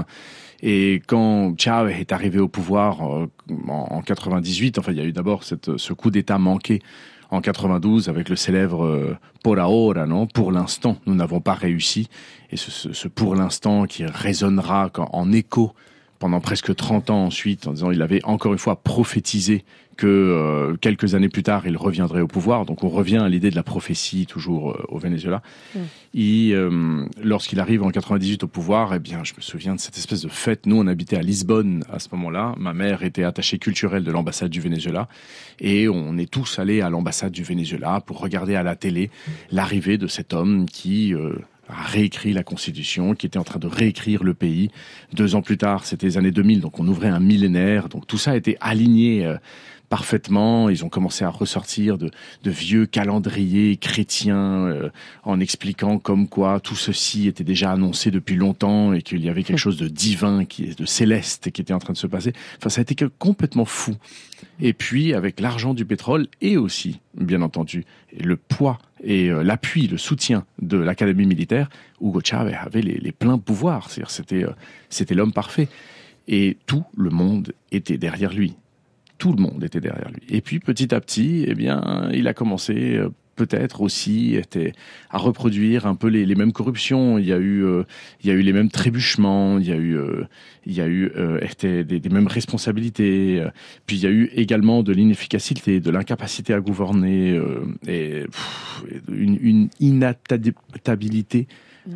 et quand Chavez est arrivé au pouvoir euh, en, en quatre-vingt-dix-huit, enfin il y a eu d'abord cette, ce coup d'État manqué en quatre-vingt-douze avec le célèbre euh, por ahora, non, pour l'instant, nous n'avons pas réussi. Et ce, ce, ce pour l'instant qui résonnera quand, en écho pendant presque trente ans ensuite, en disant il avait encore une fois prophétisé que euh, quelques années plus tard, il reviendrait au pouvoir. Donc on revient à l'idée de la prophétie, toujours euh, au Venezuela. Mmh. Et euh, lorsqu'il arrive en quatre-vingt-dix-huit au pouvoir, eh bien, je me souviens de cette espèce de fête. Nous, on habitait à Lisbonne à ce moment-là. Ma mère était attachée culturelle de l'ambassade du Venezuela. Et on est tous allés à l'ambassade du Venezuela pour regarder à la télé l'arrivée de cet homme qui... Euh, a réécrit la Constitution, qui était en train de réécrire le pays. Deux ans plus tard, c'était les années deux mille, donc on ouvrait un millénaire. Donc tout ça a été aligné euh, parfaitement. Ils ont commencé à ressortir de, de vieux calendriers chrétiens euh, en expliquant comme quoi tout ceci était déjà annoncé depuis longtemps et qu'il y avait quelque chose de divin, qui, de céleste qui était en train de se passer. Enfin, ça a été complètement fou. Et puis, avec l'argent du pétrole et aussi, bien entendu, le poids et euh, l'appui, le soutien de l'académie militaire, Hugo Chavez avait les, les pleins pouvoirs. C'est-à-dire, c'était, euh, c'était l'homme parfait. Et tout le monde était derrière lui. Tout le monde était derrière lui. Et puis, petit à petit, eh bien, il a commencé... Euh, peut-être aussi était à reproduire un peu les, les mêmes corruptions. Il y a eu, euh, il y a eu les mêmes trébuchements. Il y a eu, euh, il y a eu euh, des, des mêmes responsabilités. Puis il y a eu également de l'inefficacité, de l'incapacité à gouverner euh, et pff, une, une inadaptabilité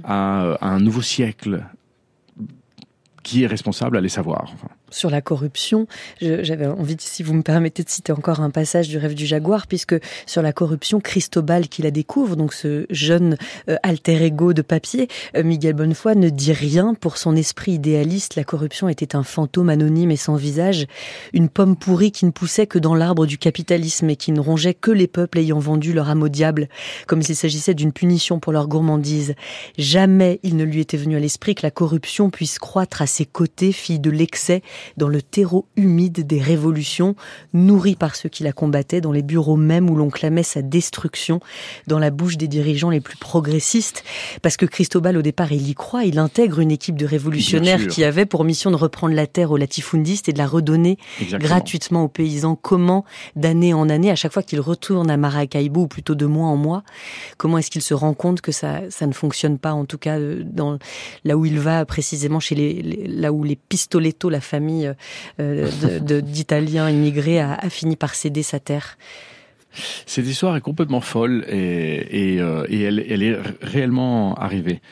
à, à un nouveau siècle. Qui est responsable, allez savoir. Enfin. Sur la corruption, je, j'avais envie, de, si vous me permettez, de citer encore un passage du Rêve du Jaguar, puisque sur la corruption, Cristobal qui la découvre, donc ce jeune euh, alter ego de papier, euh, Miguel Bonnefoy ne dit rien. Pour son esprit idéaliste, la corruption était un fantôme anonyme et sans visage, une pomme pourrie qui ne poussait que dans l'arbre du capitalisme et qui ne rongeait que les peuples ayant vendu leur âme au diable, comme s'il s'agissait d'une punition pour leur gourmandise. Jamais il ne lui était venu à l'esprit que la corruption puisse croître à ses côtés, fille de l'excès, dans le terreau humide des révolutions, nourrie par ceux qui la combattaient, dans les bureaux mêmes où l'on clamait sa destruction, dans la bouche des dirigeants les plus progressistes. Parce que Cristobal, au départ, il y croit, il intègre une équipe de révolutionnaires qui avait pour mission de reprendre la terre aux latifundistes et de la redonner Exactement. gratuitement aux paysans. Comment, d'année en année, à chaque fois qu'il retourne à Maracaibo, ou plutôt de mois en mois, comment est-ce qu'il se rend compte que ça, ça ne fonctionne pas, en tout cas, dans, là où il va précisément, chez les, les là où les Pistoletto, la famille euh, de, de, d'Italiens immigrés, a, a fini par céder sa terre. Cette histoire est complètement folle et, et, euh, et elle, elle est réellement arrivée.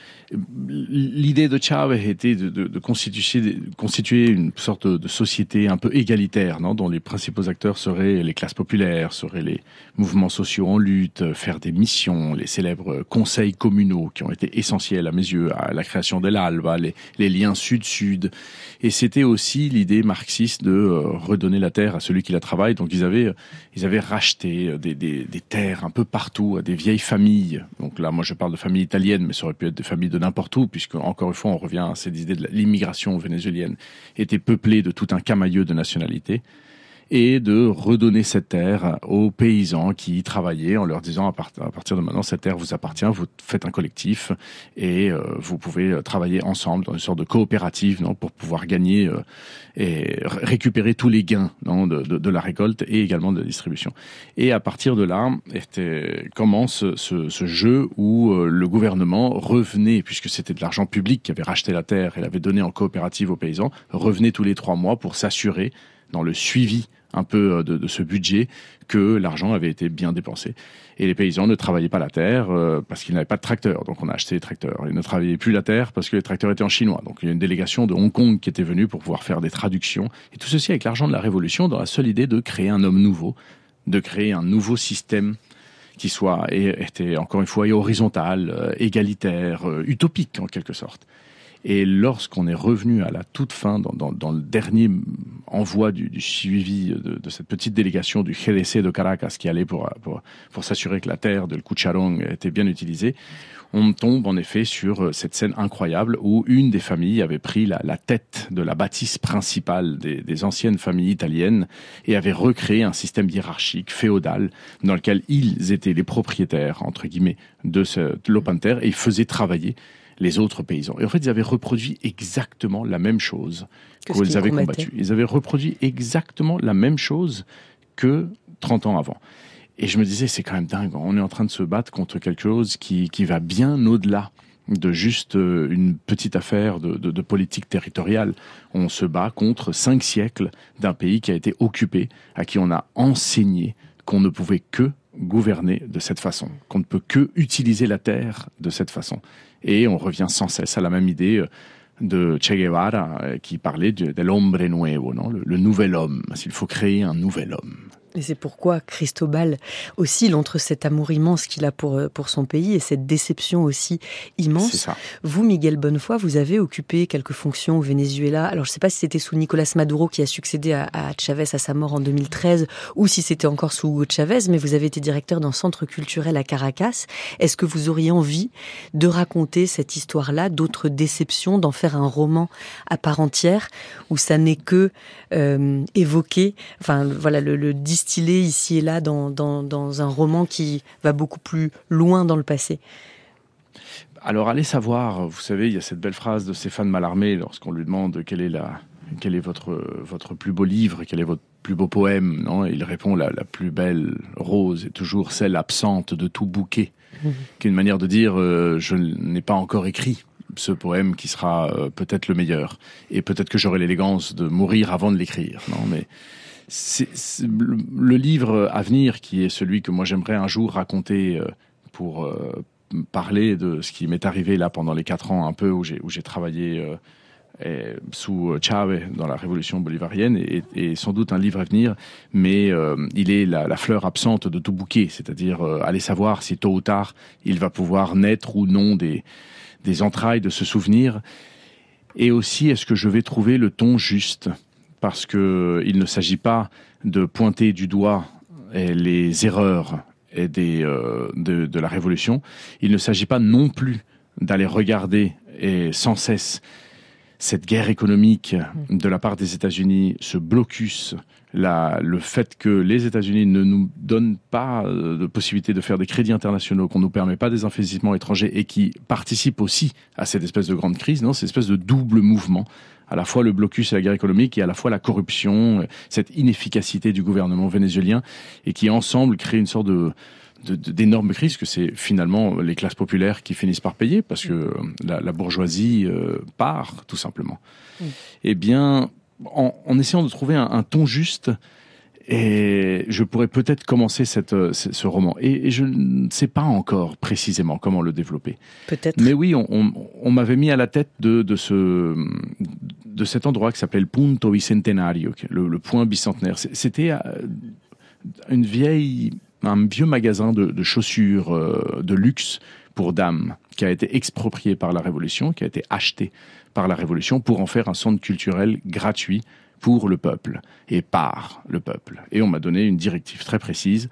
L'idée de Chávez était de, de, de constituer, de constituer une sorte de société un peu égalitaire, non, dont les principaux acteurs seraient les classes populaires, seraient les mouvements sociaux en lutte, faire des missions, les célèbres conseils communaux qui ont été essentiels à mes yeux à la création de l'Alba, les, les liens sud-sud. Et c'était aussi l'idée marxiste de euh, redonner la terre à celui qui la travaille. Donc ils avaient, ils avaient racheté des, des, des terres un peu partout à des vieilles familles. Donc là, moi je parle de familles italiennes, mais ça aurait pu être des familles de n'importe où, puisque encore une fois on revient à cette idée de l'immigration vénézuélienne était peuplée de tout un camailleux de nationalités, et de redonner cette terre aux paysans qui y travaillaient en leur disant à, part, à partir de maintenant cette terre vous appartient, vous faites un collectif et euh, vous pouvez travailler ensemble dans une sorte de coopérative, non, pour pouvoir gagner euh, et récupérer tous les gains, non, de, de, de la récolte et également de la distribution. Et à partir de là était, commence ce, ce jeu où euh, le gouvernement revenait, puisque c'était de l'argent public qui avait racheté la terre et l'avait donné en coopérative aux paysans, revenait tous les trois mois pour s'assurer dans le suivi un peu de, de ce budget que l'argent avait été bien dépensé. Et les paysans ne travaillaient pas la terre euh, parce qu'ils n'avaient pas de tracteurs, donc on a acheté des tracteurs. Ils ne travaillaient plus la terre parce que les tracteurs étaient en chinois. Donc il y a une délégation de Hong Kong qui était venue pour pouvoir faire des traductions. Et tout ceci avec l'argent de la Révolution, dans la seule idée de créer un homme nouveau, de créer un nouveau système qui soit, et était encore une fois, horizontal, euh, égalitaire, euh, utopique en quelque sorte. Et lorsqu'on est revenu à la toute fin, dans, dans, dans le dernier envoi du, du suivi de, de cette petite délégation du G D C de Caracas qui allait pour, pour, pour s'assurer que la terre de Le Cucharón était bien utilisée, on tombe en effet sur cette scène incroyable où une des familles avait pris la, la tête de la bâtisse principale des, des anciennes familles italiennes et avait recréé un système hiérarchique féodal dans lequel ils étaient les propriétaires, entre guillemets, de ce lopin de terre et ils faisaient travailler les autres paysans. Et en fait, ils avaient reproduit exactement la même chose qu'ils avaient combattu. Ils avaient reproduit exactement la même chose que trente ans avant. Et je me disais, c'est quand même dingue. On est en train de se battre contre quelque chose qui, qui va bien au-delà de juste une petite affaire de, de, de politique territoriale. On se bat contre cinq siècles d'un pays qui a été occupé, à qui on a enseigné qu'on ne pouvait que gouverner de cette façon, qu'on ne peut que utiliser la terre de cette façon. Et on revient sans cesse à la même idée de Che Guevara qui parlait de, de l'hombre nuevo, non, le, le nouvel homme. Il faut créer un nouvel homme. Et c'est pourquoi Cristobal oscille entre cet amour immense qu'il a pour, pour son pays et cette déception aussi immense. C'est ça. Vous, Miguel Bonnefoy, vous avez occupé quelques fonctions au Venezuela. Alors, je ne sais pas si c'était sous Nicolas Maduro qui a succédé à, à Chavez à sa mort en deux mille treize ou si c'était encore sous Hugo Chavez, mais vous avez été directeur d'un centre culturel à Caracas. Est-ce que vous auriez envie de raconter cette histoire-là, d'autres déceptions, d'en faire un roman à part entière où ça n'est que euh, évoqué, enfin, voilà, le, le distillé ici et là dans, dans, dans un roman qui va beaucoup plus loin dans le passé? Alors, allez savoir, vous savez, il y a cette belle phrase de Stéphane Mallarmé lorsqu'on lui demande quel est, la, quel est votre, votre plus beau livre, quel est votre plus beau poème, non? Et il répond la, la plus belle rose est toujours celle absente de tout bouquet, mmh. qui est une manière de dire euh, je n'ai pas encore écrit ce poème qui sera euh, peut-être le meilleur, et peut-être que j'aurai l'élégance de mourir avant de l'écrire, non? Mais c'est, c'est le livre à venir qui est celui que moi j'aimerais un jour raconter euh, pour euh, parler de ce qui m'est arrivé là pendant les quatre ans un peu où j'ai, où j'ai travaillé euh, et, sous Chávez dans la révolution bolivarienne et, et sans doute un livre à venir, mais euh, il est la, la fleur absente de tout bouquet, c'est-à-dire euh, aller savoir si tôt ou tard il va pouvoir naître ou non des, des entrailles de ce souvenir, et aussi est-ce que je vais trouver le ton juste, parce que il ne s'agit pas de pointer du doigt les erreurs et des, euh, de, de la révolution. Il ne s'agit pas non plus d'aller regarder et sans cesse cette guerre économique de la part des États-Unis, ce blocus, la, le fait que les États-Unis ne nous donnent pas de possibilité de faire des crédits internationaux, qu'on ne nous permet pas des investissements étrangers et qui participent aussi à cette espèce de grande crise, non, cette espèce de double mouvement. À la fois le blocus et la guerre économique et à la fois la corruption, cette inefficacité du gouvernement vénézuélien et qui ensemble créent une sorte de, de, de d'énormes crises que c'est finalement les classes populaires qui finissent par payer parce que la, la bourgeoisie euh, part tout simplement. Mm. Eh bien, en, en essayant de trouver un, un ton juste Et je pourrais peut-être commencer cette, ce roman. Et, et je ne sais pas encore précisément comment le développer. Peut-être. Mais oui, on, on, on m'avait mis à la tête de, de, ce, de cet endroit qui s'appelle Punto Bicentenario, le, le point bicentenaire. C'était une vieille, un vieux magasin de, de chaussures euh, de luxe pour dames qui a été exproprié par la Révolution, qui a été acheté par la Révolution pour en faire un centre culturel gratuit pour le peuple et par le peuple. Et on m'a donné une directive très précise.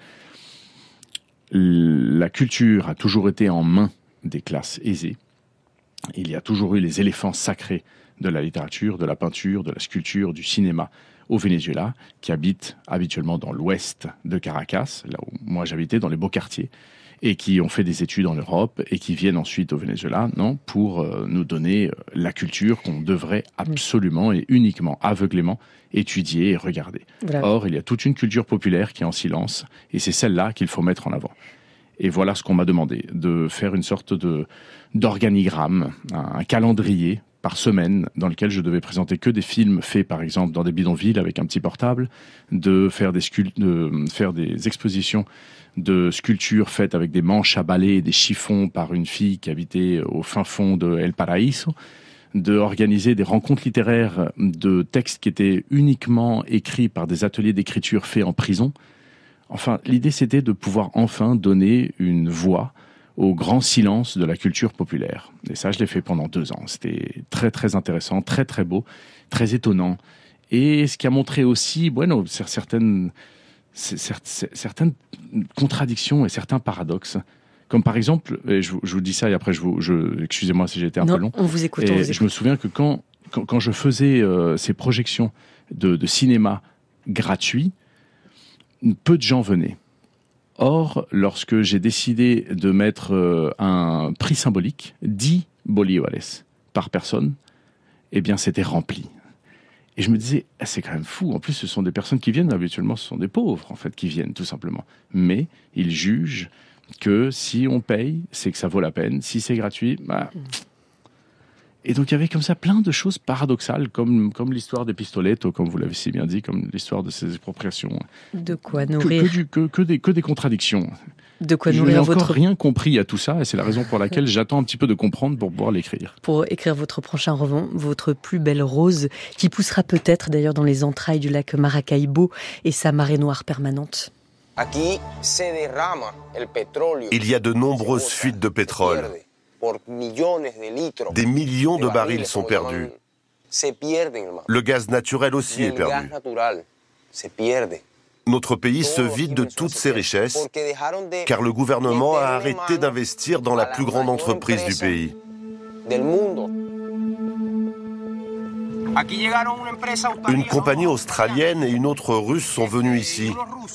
La culture a toujours été en main des classes aisées. Il y a toujours eu les éléphants sacrés de la littérature, de la peinture, de la sculpture, du cinéma au Venezuela, qui habitent habituellement dans l'ouest de Caracas, là où moi j'habitais, dans les beaux quartiers, et qui ont fait des études en Europe et qui viennent ensuite au Venezuela, non, pour euh, nous donner la culture qu'on devrait absolument et uniquement, aveuglément, étudier et regarder. Voilà. Or, il y a toute une culture populaire qui est en silence, et c'est celle-là qu'il faut mettre en avant. Et voilà ce qu'on m'a demandé, de faire une sorte de d'organigramme, un, un calendrier par semaine, dans lequel je devais présenter que des films faits, par exemple, dans des bidonvilles avec un petit portable, de faire des, scul- de faire des expositions de sculptures faites avec des manches à balai et des chiffons par une fille qui habitait au fin fond de El Paraíso, d'organiser des rencontres littéraires de textes qui étaient uniquement écrits par des ateliers d'écriture faits en prison. Enfin, l'idée, c'était de pouvoir enfin donner une voix au grand silence de la culture populaire. Et ça, je l'ai fait pendant deux ans. C'était très, très intéressant, très, très beau, très étonnant. Et ce qui a montré aussi, bueno, certaines... certaines contradictions et certains paradoxes. Comme par exemple, et je, je vous dis ça et après, je vous, je, excusez-moi si j'ai été un non, peu long. On vous écoute, et on vous je écoute. me souviens que quand, quand, quand je faisais euh, ces projections de, de cinéma gratuits, peu de gens venaient. Or, lorsque j'ai décidé de mettre euh, un prix symbolique, dix bolívares par personne, eh bien, c'était rempli. Et je me disais, ah, c'est quand même fou. En plus, ce sont des personnes qui viennent, habituellement, ce sont des pauvres, en fait, qui viennent, tout simplement. Mais ils jugent que si on paye, c'est que ça vaut la peine. Si c'est gratuit, bah... Et donc, il y avait comme ça plein de choses paradoxales, comme, comme l'histoire des pistoletos, comme vous l'avez si bien dit, comme l'histoire de ces expropriations. De quoi nourrir. Que, que, du, que, que, des, que des contradictions. De quoi je nourrir n'ai encore votre... rien compris à tout ça, et c'est la raison pour laquelle j'attends un petit peu de comprendre pour pouvoir l'écrire. Pour écrire votre prochain roman, votre plus belle rose, qui poussera peut-être d'ailleurs dans les entrailles du lac Maracaibo et sa marée noire permanente. Il y a de nombreuses fuites de pétrole. Des millions de barils sont perdus. Le gaz naturel aussi est perdu. Notre pays se vide de toutes ses richesses car le gouvernement a arrêté d'investir dans la plus grande entreprise du pays. Une compagnie australienne et une autre russe sont venues ici.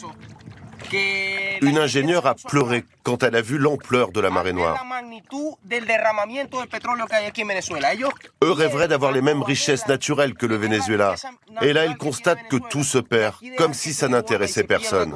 Une ingénieure a pleuré quand elle a vu l'ampleur de la marée noire. Eux rêveraient d'avoir les mêmes richesses naturelles que le Venezuela. Et là, ils constatent que tout se perd, comme si ça n'intéressait personne.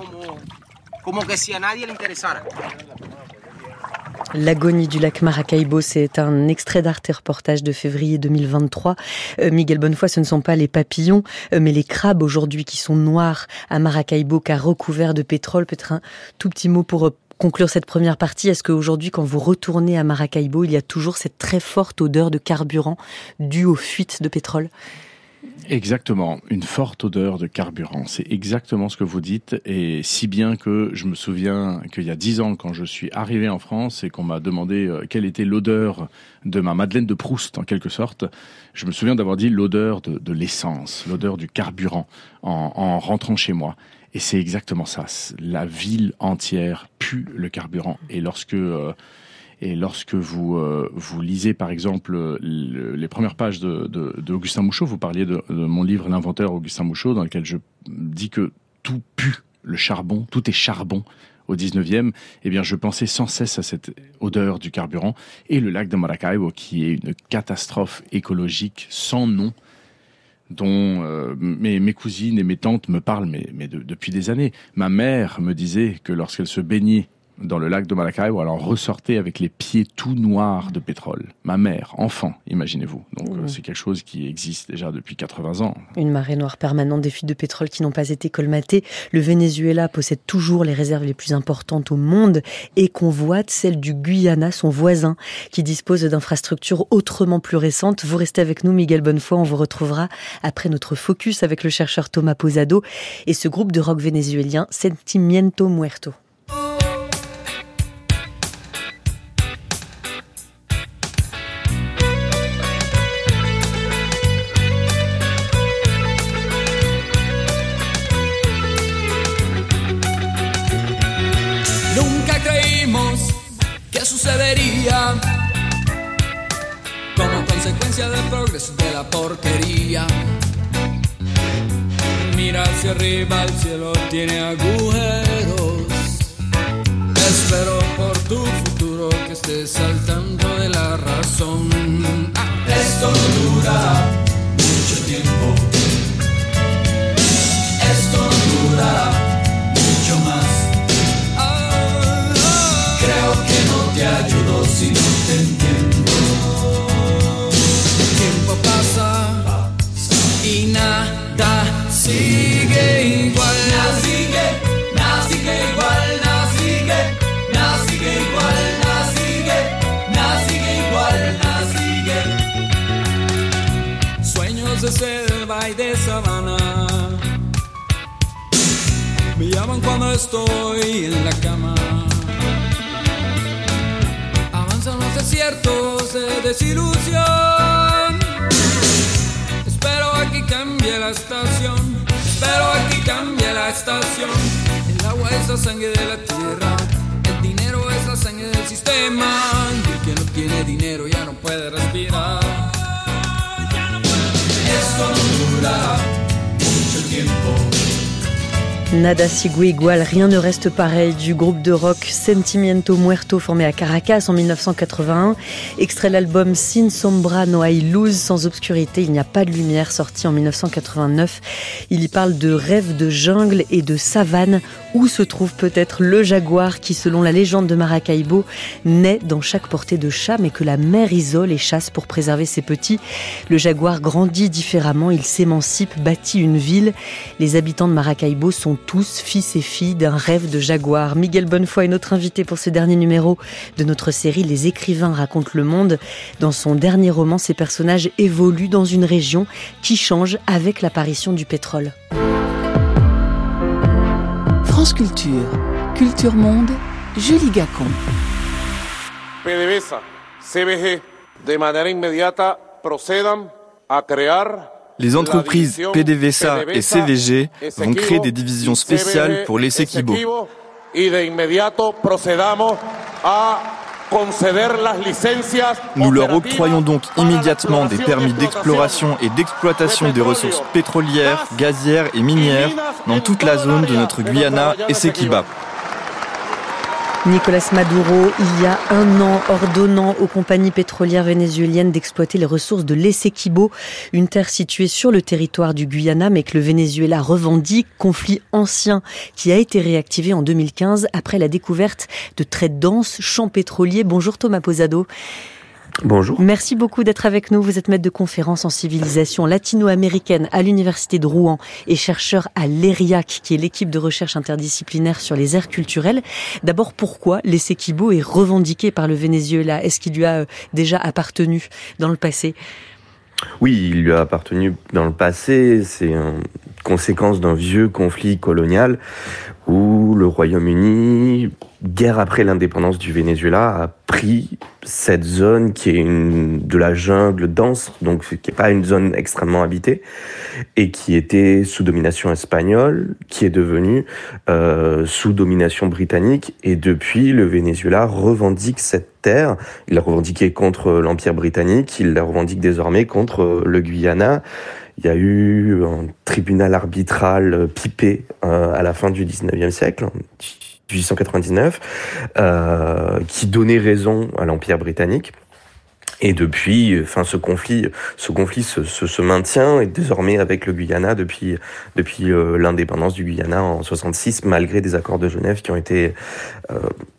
L'agonie du lac Maracaibo, c'est un extrait d'Arte Reportage de février deux mille vingt-trois. Euh, Miguel Bonnefoy, ce ne sont pas les papillons, euh, mais les crabes aujourd'hui qui sont noirs à Maracaibo, car recouverts de pétrole. Peut-être un tout petit mot pour euh, conclure cette première partie. Est-ce qu'aujourd'hui, quand vous retournez à Maracaibo, il y a toujours cette très forte odeur de carburant due aux fuites de pétrole ? Exactement, une forte odeur de carburant, c'est exactement ce que vous dites, et si bien que je me souviens qu'il y a dix ans, quand je suis arrivé en France et qu'on m'a demandé quelle était l'odeur de ma Madeleine de Proust, en quelque sorte, je me souviens d'avoir dit l'odeur de, de l'essence, l'odeur du carburant en, en rentrant chez moi. Et c'est exactement ça, la ville entière pue le carburant, et lorsque... Euh, Et lorsque vous euh, vous lisez par exemple le, les premières pages de, de, de Augustin Mouchot, vous parliez de, de mon livre L'inventeur Augustin Mouchot, dans lequel je dis que tout pue le charbon, tout est charbon au dix-neuvième. Eh bien, je pensais sans cesse à cette odeur du carburant et le lac de Maracaibo, qui est une catastrophe écologique sans nom, dont euh, mes, mes cousines et mes tantes me parlent mais, mais de, depuis des années. Ma mère me disait que lorsqu'elle se baignait dans le lac de Maracaibo, alors ressortez avec les pieds tout noirs de pétrole. Ma mère, enfant, imaginez-vous. Donc mmh. euh, c'est quelque chose qui existe déjà depuis quatre-vingts ans. Une marée noire permanente, des fuites de pétrole qui n'ont pas été colmatées. Le Venezuela possède toujours les réserves les plus importantes au monde et convoite celle du Guyana, son voisin, qui dispose d'infrastructures autrement plus récentes. Vous restez avec nous, Miguel Bonnefoy, on vous retrouvera après notre focus avec le chercheur Thomas Posado et ce groupe de rock vénézuélien Sentimiento Muerto. ¿Qué sucedería como consecuencia del progreso de la porquería? Mira hacia arriba, el cielo tiene agujeros. Espero por tu futuro que estés al tanto de la razón. Ah, esto no dura mucho tiempo. Esto no durará mucho más. Te ayudo si no te entiendo. El tiempo pasa y nada sigue igual. Nada sigue, nada sigue igual. Nada sigue, nada sigue igual. Nada sigue, nada sigue igual. Nada sigue. Sueños de selva y de sabana me llaman cuando estoy en la cama. Los desiertos de desilusión. Espero aquí cambie la estación. Espero aquí cambie la estación. El agua es la sangre de la tierra. El dinero es la sangre del sistema. Y el que no tiene dinero ya no puede respirar. Esto no dura mucho tiempo. Nada sigue igual, rien ne reste pareil, du groupe de rock Sentimiento Muerto formé à Caracas en dix-neuf cent quatre-vingt-un. Extrait l'album Sin Sombra No Hay Luz, sans obscurité, il n'y a pas de lumière, sorti en dix-neuf cent quatre-vingt-neuf. Il y parle de rêves de jungle et de savane, où se trouve peut-être le jaguar qui, selon la légende de Maracaibo, naît dans chaque portée de chat, mais que la mère isole et chasse pour préserver ses petits. Le jaguar grandit différemment, il s'émancipe, bâtit une ville. Les habitants de Maracaibo sont tous fils et filles d'un rêve de jaguar. Miguel Bonnefoy est notre invité pour ce dernier numéro de notre série Les écrivains racontent le monde. Dans son dernier roman, ces personnages évoluent dans une région qui change avec l'apparition du pétrole. France Culture, Culture Monde, Julie Gacon. PDVSA, C B G, de manera inmediata procedan a crear. Les entreprises PDVSA et C V G vont créer des divisions spéciales pour les Essequibo. Nous leur octroyons donc immédiatement des permis d'exploration et d'exploitation des ressources pétrolières, gazières et minières dans toute la zone de notre Guyana Essequiba. Nicolas Maduro, il y a un an, ordonnant aux compagnies pétrolières vénézuéliennes d'exploiter les ressources de l'Essequibo, une terre située sur le territoire du Guyana, mais que le Venezuela revendique, conflit ancien qui a été réactivé en deux mille quinze après la découverte de très denses champs pétroliers. Bonjour Thomas Posado. Bonjour. Merci beaucoup d'être avec nous. Vous êtes maître de conférences en civilisation latino-américaine à l'Université de Rouen et chercheur à l'ERIAC, qui est l'équipe de recherche interdisciplinaire sur les aires culturelles. D'abord, pourquoi l'Essequibo est revendiqué par le Venezuela? Est-ce qu'il lui a déjà appartenu dans le passé? Oui, il lui a appartenu dans le passé. C'est une conséquence d'un vieux conflit colonial où le Royaume-Uni, guerre après l'indépendance du Venezuela, a pris cette zone qui est une, de la jungle dense, donc qui n'est pas une zone extrêmement habitée, et qui était sous domination espagnole, qui est devenue euh, sous domination britannique, et depuis, le Venezuela revendique cette terre. Il l'a revendiqué contre l'Empire britannique, il la revendique désormais contre le Guyana. Il y a eu un tribunal arbitral pipé euh, à la fin du dix-neuvième siècle, dix-huit cent quatre-vingt-dix-neuf, euh, qui donnait raison à l'Empire britannique. Et depuis, enfin, ce conflit, ce conflit se, se, se maintient, et désormais avec le Guyana depuis depuis euh, l'indépendance du Guyana en soixante-six, malgré des accords de Genève qui ont été euh,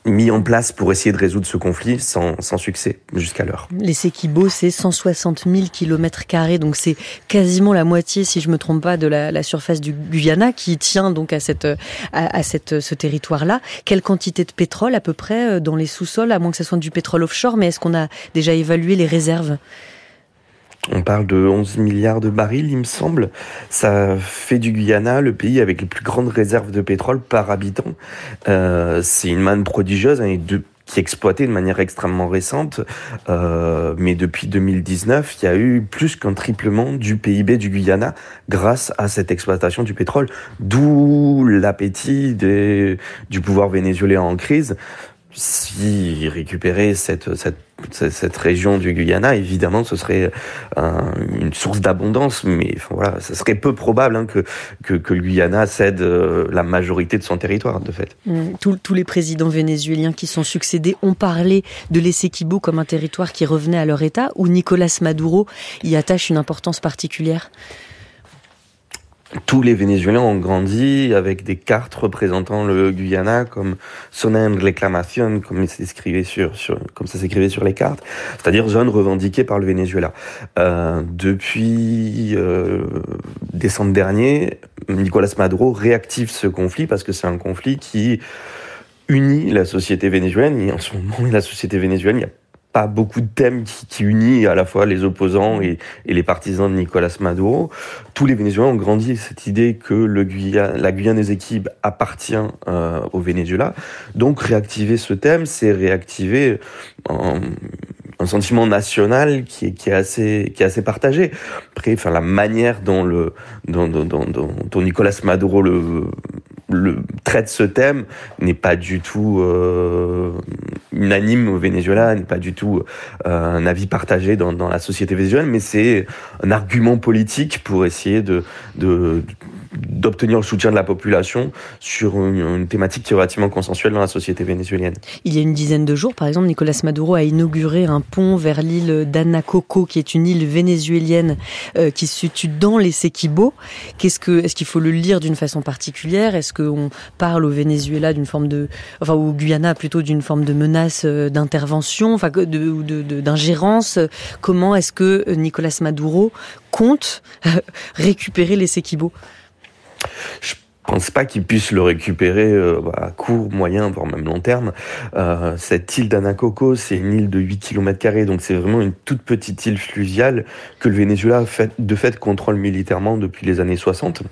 mis en place pour essayer de résoudre ce conflit sans, sans succès jusqu'alors. L'Essequibo, c'est cent soixante mille kilomètres carrés, donc c'est quasiment la moitié, si je me trompe pas, de la, la surface du Guyana qui tient donc à, cette, à, à cette, ce territoire-là. Quelle quantité de pétrole à peu près dans les sous-sols, à moins que ce soit du pétrole offshore, mais est-ce qu'on a déjà évalué les réserves ? On parle de onze milliards de barils, il me semble. Ça fait du Guyana le pays avec les plus grandes réserves de pétrole par habitant. Euh, c'est une manne prodigieuse hein, de, qui est exploitée de manière extrêmement récente. Euh, mais depuis deux mille dix-neuf, il y a eu plus qu'un triplement du P I B du Guyana grâce à cette exploitation du pétrole. D'où l'appétit des, du pouvoir vénézuélien en crise. Si récupérer cette, cette, cette région du Guyana, évidemment, ce serait un, une source d'abondance, mais enfin, voilà, ce serait peu probable hein, que, que, que le Guyana cède euh, la majorité de son territoire, de fait. Mmh. Tous, tous les présidents vénézuéliens qui sont succédés ont parlé de l'Essequibo comme un territoire qui revenait à leur état, où Nicolás Maduro y attache une importance particulière. Tous les Vénézuéliens ont grandi avec des cartes représentant le Guyana comme zona en reclamación, comme, sur, sur, comme ça s'écrivait sur les cartes, c'est-à-dire zone revendiquée par le Venezuela. Euh, depuis euh, décembre dernier, Nicolás Maduro réactive ce conflit parce que c'est un conflit qui unit la société vénézuélienne. Et en ce moment, la société vénézuélienne, il y a pas beaucoup de thèmes qui, qui unit à la fois les opposants et, et les partisans de Nicolás Maduro. Tous les Vénézuéliens ont grandi cette idée que le Guyana, la Guyane Esequibo appartient euh, au Venezuela. Donc réactiver ce thème, c'est réactiver un, un sentiment national qui est, qui est assez, qui est assez partagé. Après, enfin la manière dont le, dont, dont, dont, dont Nicolás Maduro le Le, traite ce thème n'est pas du tout euh, unanime au Venezuela, n'est pas du tout euh, un avis partagé dans, dans la société vénézuélienne, mais c'est un argument politique pour essayer de, de, d'obtenir le soutien de la population sur une, une thématique qui est relativement consensuelle dans la société vénézuélienne. Il y a une dizaine de jours, par exemple, Nicolás Maduro a inauguré un pont vers l'île d'Anacoco, qui est une île vénézuélienne euh, qui se situe dans l'Essequibo. Qu'est-ce que, est-ce qu'il faut le lire d'une façon particulière ? Est-ce qu'on parle au Venezuela d'une forme de, enfin au Guyana plutôt d'une forme de menace d'intervention, enfin de, de, de, d'ingérence ? Comment est-ce que Nicolás Maduro compte récupérer l'Essequibo ? Je pense pas qu'il puisse le récupérer euh, à court, moyen, voire même long terme. Euh, cette île d'Anacoco, c'est une île de huit kilomètres carrés, donc c'est vraiment une toute petite île fluviale que le Venezuela fait, de fait contrôle militairement depuis les années soixante.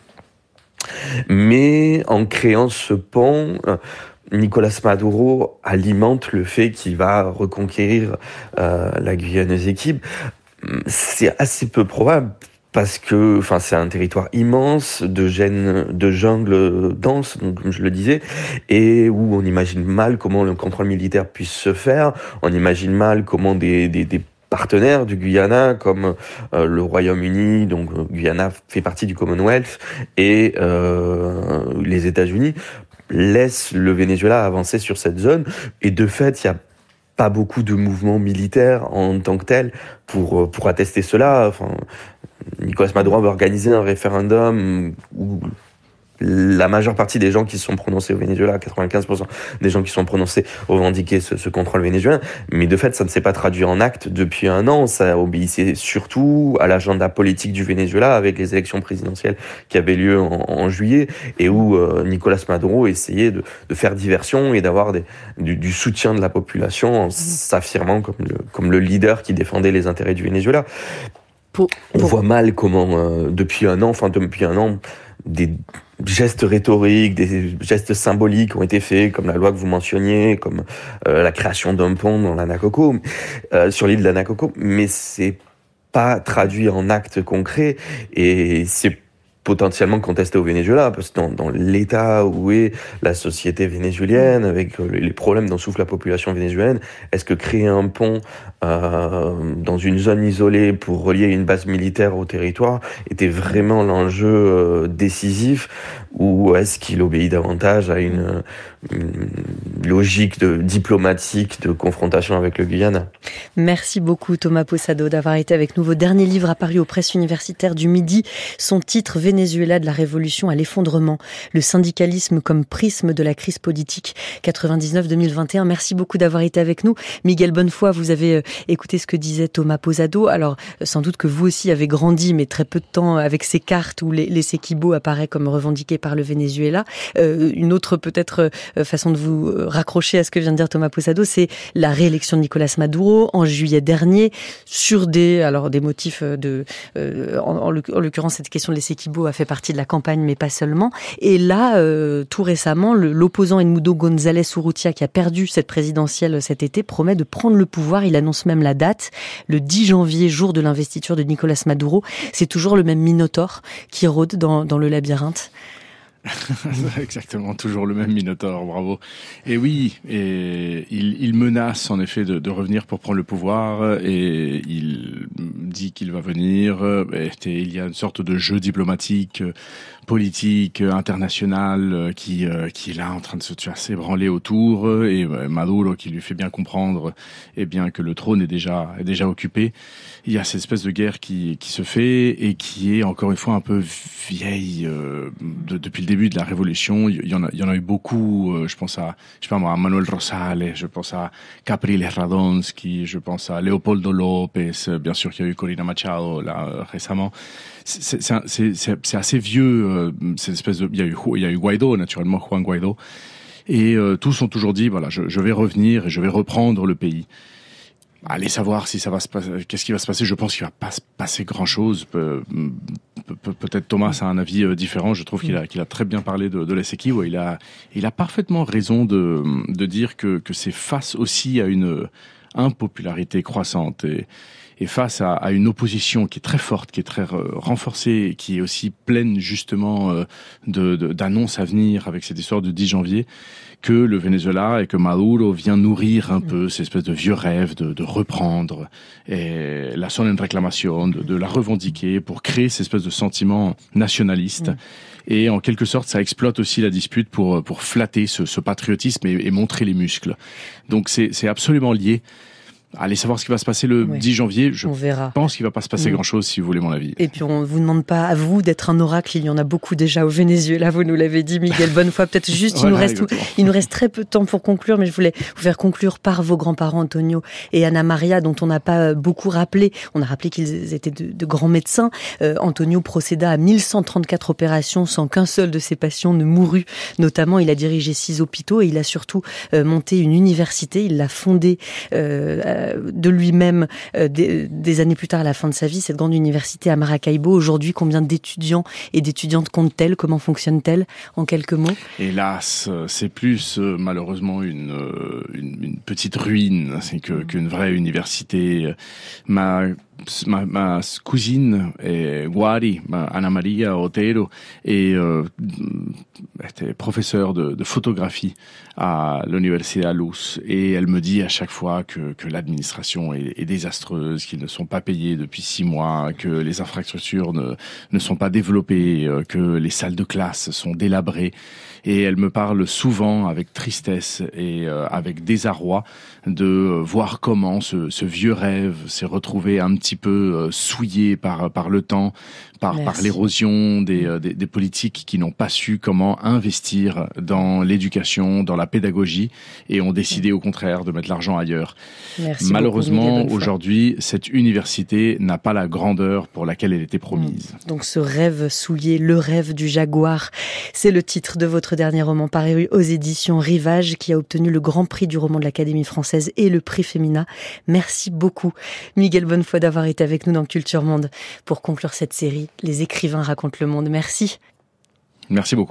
Mais en créant ce pont, euh, Nicolás Maduro alimente le fait qu'il va reconquérir euh, la Guyane Esequibo. C'est assez peu probable. Parce que, enfin, c'est un territoire immense de gènes, de jungle dense, donc comme je le disais, et où on imagine mal comment le contrôle militaire puisse se faire. On imagine mal comment des, des, des partenaires du Guyana, comme euh, le Royaume-Uni, donc euh, Guyana fait partie du Commonwealth, et euh, les États-Unis laissent le Venezuela avancer sur cette zone. Et de fait, il y a pas beaucoup de mouvements militaires en tant que tels pour pour attester cela. Enfin, Nicolás Maduro va organiser un référendum où la majeure partie des gens qui se sont prononcés au Venezuela, quatre-vingt-quinze pour cent des gens qui se sont prononcés ont revendiqué ce, ce contrôle vénézuélien, mais de fait ça ne s'est pas traduit en actes depuis un an. Ça obéissait surtout à l'agenda politique du Venezuela avec les élections présidentielles qui avaient lieu en, en juillet et où euh, Nicolás Maduro essayait de, de faire diversion et d'avoir des, du, du soutien de la population en s'affirmant comme le, comme le leader qui défendait les intérêts du Venezuela. Pour, pour... On voit mal comment euh, depuis un an, enfin depuis un an, des gestes rhétoriques, des gestes symboliques ont été faits, comme la loi que vous mentionniez, comme euh, la création d'un pont dans l'Anacoco, euh, sur l'île d'Anacoco, mais c'est pas traduit en actes concrets et c'est potentiellement contesté au Venezuela, parce que dans, dans l'état où est la société vénézuélienne, avec les problèmes dont souffre la population vénézuélienne, est-ce que créer un pont euh, dans une zone isolée pour relier une base militaire au territoire était vraiment l'enjeu euh, décisif, ou est-ce qu'il obéit davantage à une, une logique de, diplomatique de confrontation avec le Guyana? Merci beaucoup Thomas Posado d'avoir été avec nous. Vos derniers livres apparus aux presses universitaires du Midi, son titre Venezuela de la révolution à l'effondrement, le syndicalisme comme prisme de la crise politique quatre-vingt-dix-neuf deux mille vingt et un. Merci beaucoup d'avoir été avec nous. Miguel Bonnefoy, vous avez écouté ce que disait Thomas Posado. Alors sans doute que vous aussi avez grandi, mais très peu de temps avec ces cartes où l'Essequibo apparaît comme revendiqué par le Venezuela. Euh, une autre peut-être euh, façon de vous raccrocher à ce que vient de dire Thomas Posado, c'est la réélection de Nicolás Maduro en juillet dernier sur des alors des motifs de euh, en, en l'occurrence cette question de l'Essequibo a fait partie de la campagne, mais pas seulement. Et là, euh, tout récemment, le, l'opposant Edmundo González Urrutia, qui a perdu cette présidentielle cet été, promet de prendre le pouvoir. Il annonce même la date, le dix janvier, jour de l'investiture de Nicolás Maduro. C'est toujours le même Minotaure qui rôde dans, dans le labyrinthe. Exactement, toujours le même Minotaure, bravo. Et oui, et il, il menace en effet de, de revenir pour prendre le pouvoir, et il dit qu'il va venir. Et il y a une sorte de jeu diplomatique, politique, international qui, qui est là en train de se faire ébranler autour, et Maduro qui lui fait bien comprendre eh bien, que le trône est déjà, est déjà occupé. Il y a cette espèce de guerre qui, qui se fait et qui est encore une fois un peu vieille euh, de, depuis le début de la révolution. Il y en a, il y en a eu beaucoup. Euh, je pense à, je sais pas moi, à Manuel Rosales, je pense à Capriles Radonski, je pense à Leopoldo López, bien sûr qu'il y a eu Corina Machado là euh, récemment. C'est, c'est, c'est, c'est, c'est assez vieux. Euh, cette espèce de, il y a eu, il y a eu Guaido naturellement, Juan Guaido, et euh, tous ont toujours dit voilà, je, je vais revenir et je vais reprendre le pays. Allez savoir si ça va se passer, qu'est-ce qui va se passer. Je pense qu'il va pas se passer grand chose. Pe- pe- peut-être Thomas a un avis différent. Je trouve qu'il a, qu'il a très bien parlé de, de l'Essequibo. Il a, il a parfaitement raison de, de dire que, que c'est face aussi à une impopularité croissante et, et face à, à une opposition qui est très forte, qui est très renforcée, et qui est aussi pleine justement de, de, d'annonces à venir avec cette histoire du dix janvier, que le Venezuela et que Maduro vient nourrir un peu ces espèces de vieux rêves de, de reprendre et la son en réclamation, de, de la revendiquer pour créer ces espèces de sentiments nationalistes. Mmh. Et en quelque sorte, ça exploite aussi la dispute pour, pour flatter ce, ce patriotisme et, et montrer les muscles. Donc c'est, c'est absolument lié. Allez savoir ce qui va se passer le ouais. dix janvier. Je pense qu'il ne va pas se passer mmh. grand-chose, si vous voulez mon avis. Et puis on ne vous demande pas à vous d'être un oracle. Il y en a beaucoup déjà au Venezuela. Vous nous l'avez dit, Miguel Bonnefoy. Peut-être juste, voilà, il, nous reste, il nous reste très peu de temps pour conclure, mais je voulais vous faire conclure par vos grands-parents, Antonio et Ana Maria, dont on n'a pas beaucoup rappelé. On a rappelé qu'ils étaient de, de grands médecins. Euh, Antonio procéda à mille cent trente-quatre opérations sans qu'un seul de ses patients ne mourût. Notamment, il a dirigé six hôpitaux et il a surtout euh, monté une université. Il l'a fondée euh, de lui-même euh, des, des années plus tard à la fin de sa vie, cette grande université à Maracaibo. Aujourd'hui, combien d'étudiants et d'étudiantes compte-t-elle? Comment fonctionne-t-elle en quelques mots? Hélas, c'est plus euh, malheureusement une, euh, une, une petite ruine c'est que, qu'une vraie université. Ma Ma, ma cousine eh, Guari, Ana Maria Otero, est euh, était professeure de, de photographie à l'Université Luz, et elle me dit à chaque fois que, que l'administration est, est désastreuse, qu'ils ne sont pas payés depuis six mois, que les infrastructures ne, ne sont pas développées, que les salles de classe sont délabrées. Et elle me parle souvent avec tristesse et euh, avec désarroi de euh, voir comment ce, ce vieux rêve s'est retrouvé un petit peu euh, souillé par, par le temps, par, par l'érosion des, euh, des, des politiques qui n'ont pas su comment investir dans l'éducation, dans la pédagogie, et ont décidé au contraire de mettre l'argent ailleurs. Merci Malheureusement, beaucoup, aujourd'hui, cette université n'a pas la grandeur pour laquelle elle était promise. Donc ce rêve souillé, le rêve du jaguar, c'est le titre de votre dernier roman paru aux éditions Rivage, qui a obtenu le grand prix du roman de l'Académie française et le prix Femina. Merci beaucoup, Miguel Bonnefoy, d'avoir été avec nous dans Culture Monde pour conclure cette série. Les écrivains racontent le monde. Merci. Merci beaucoup.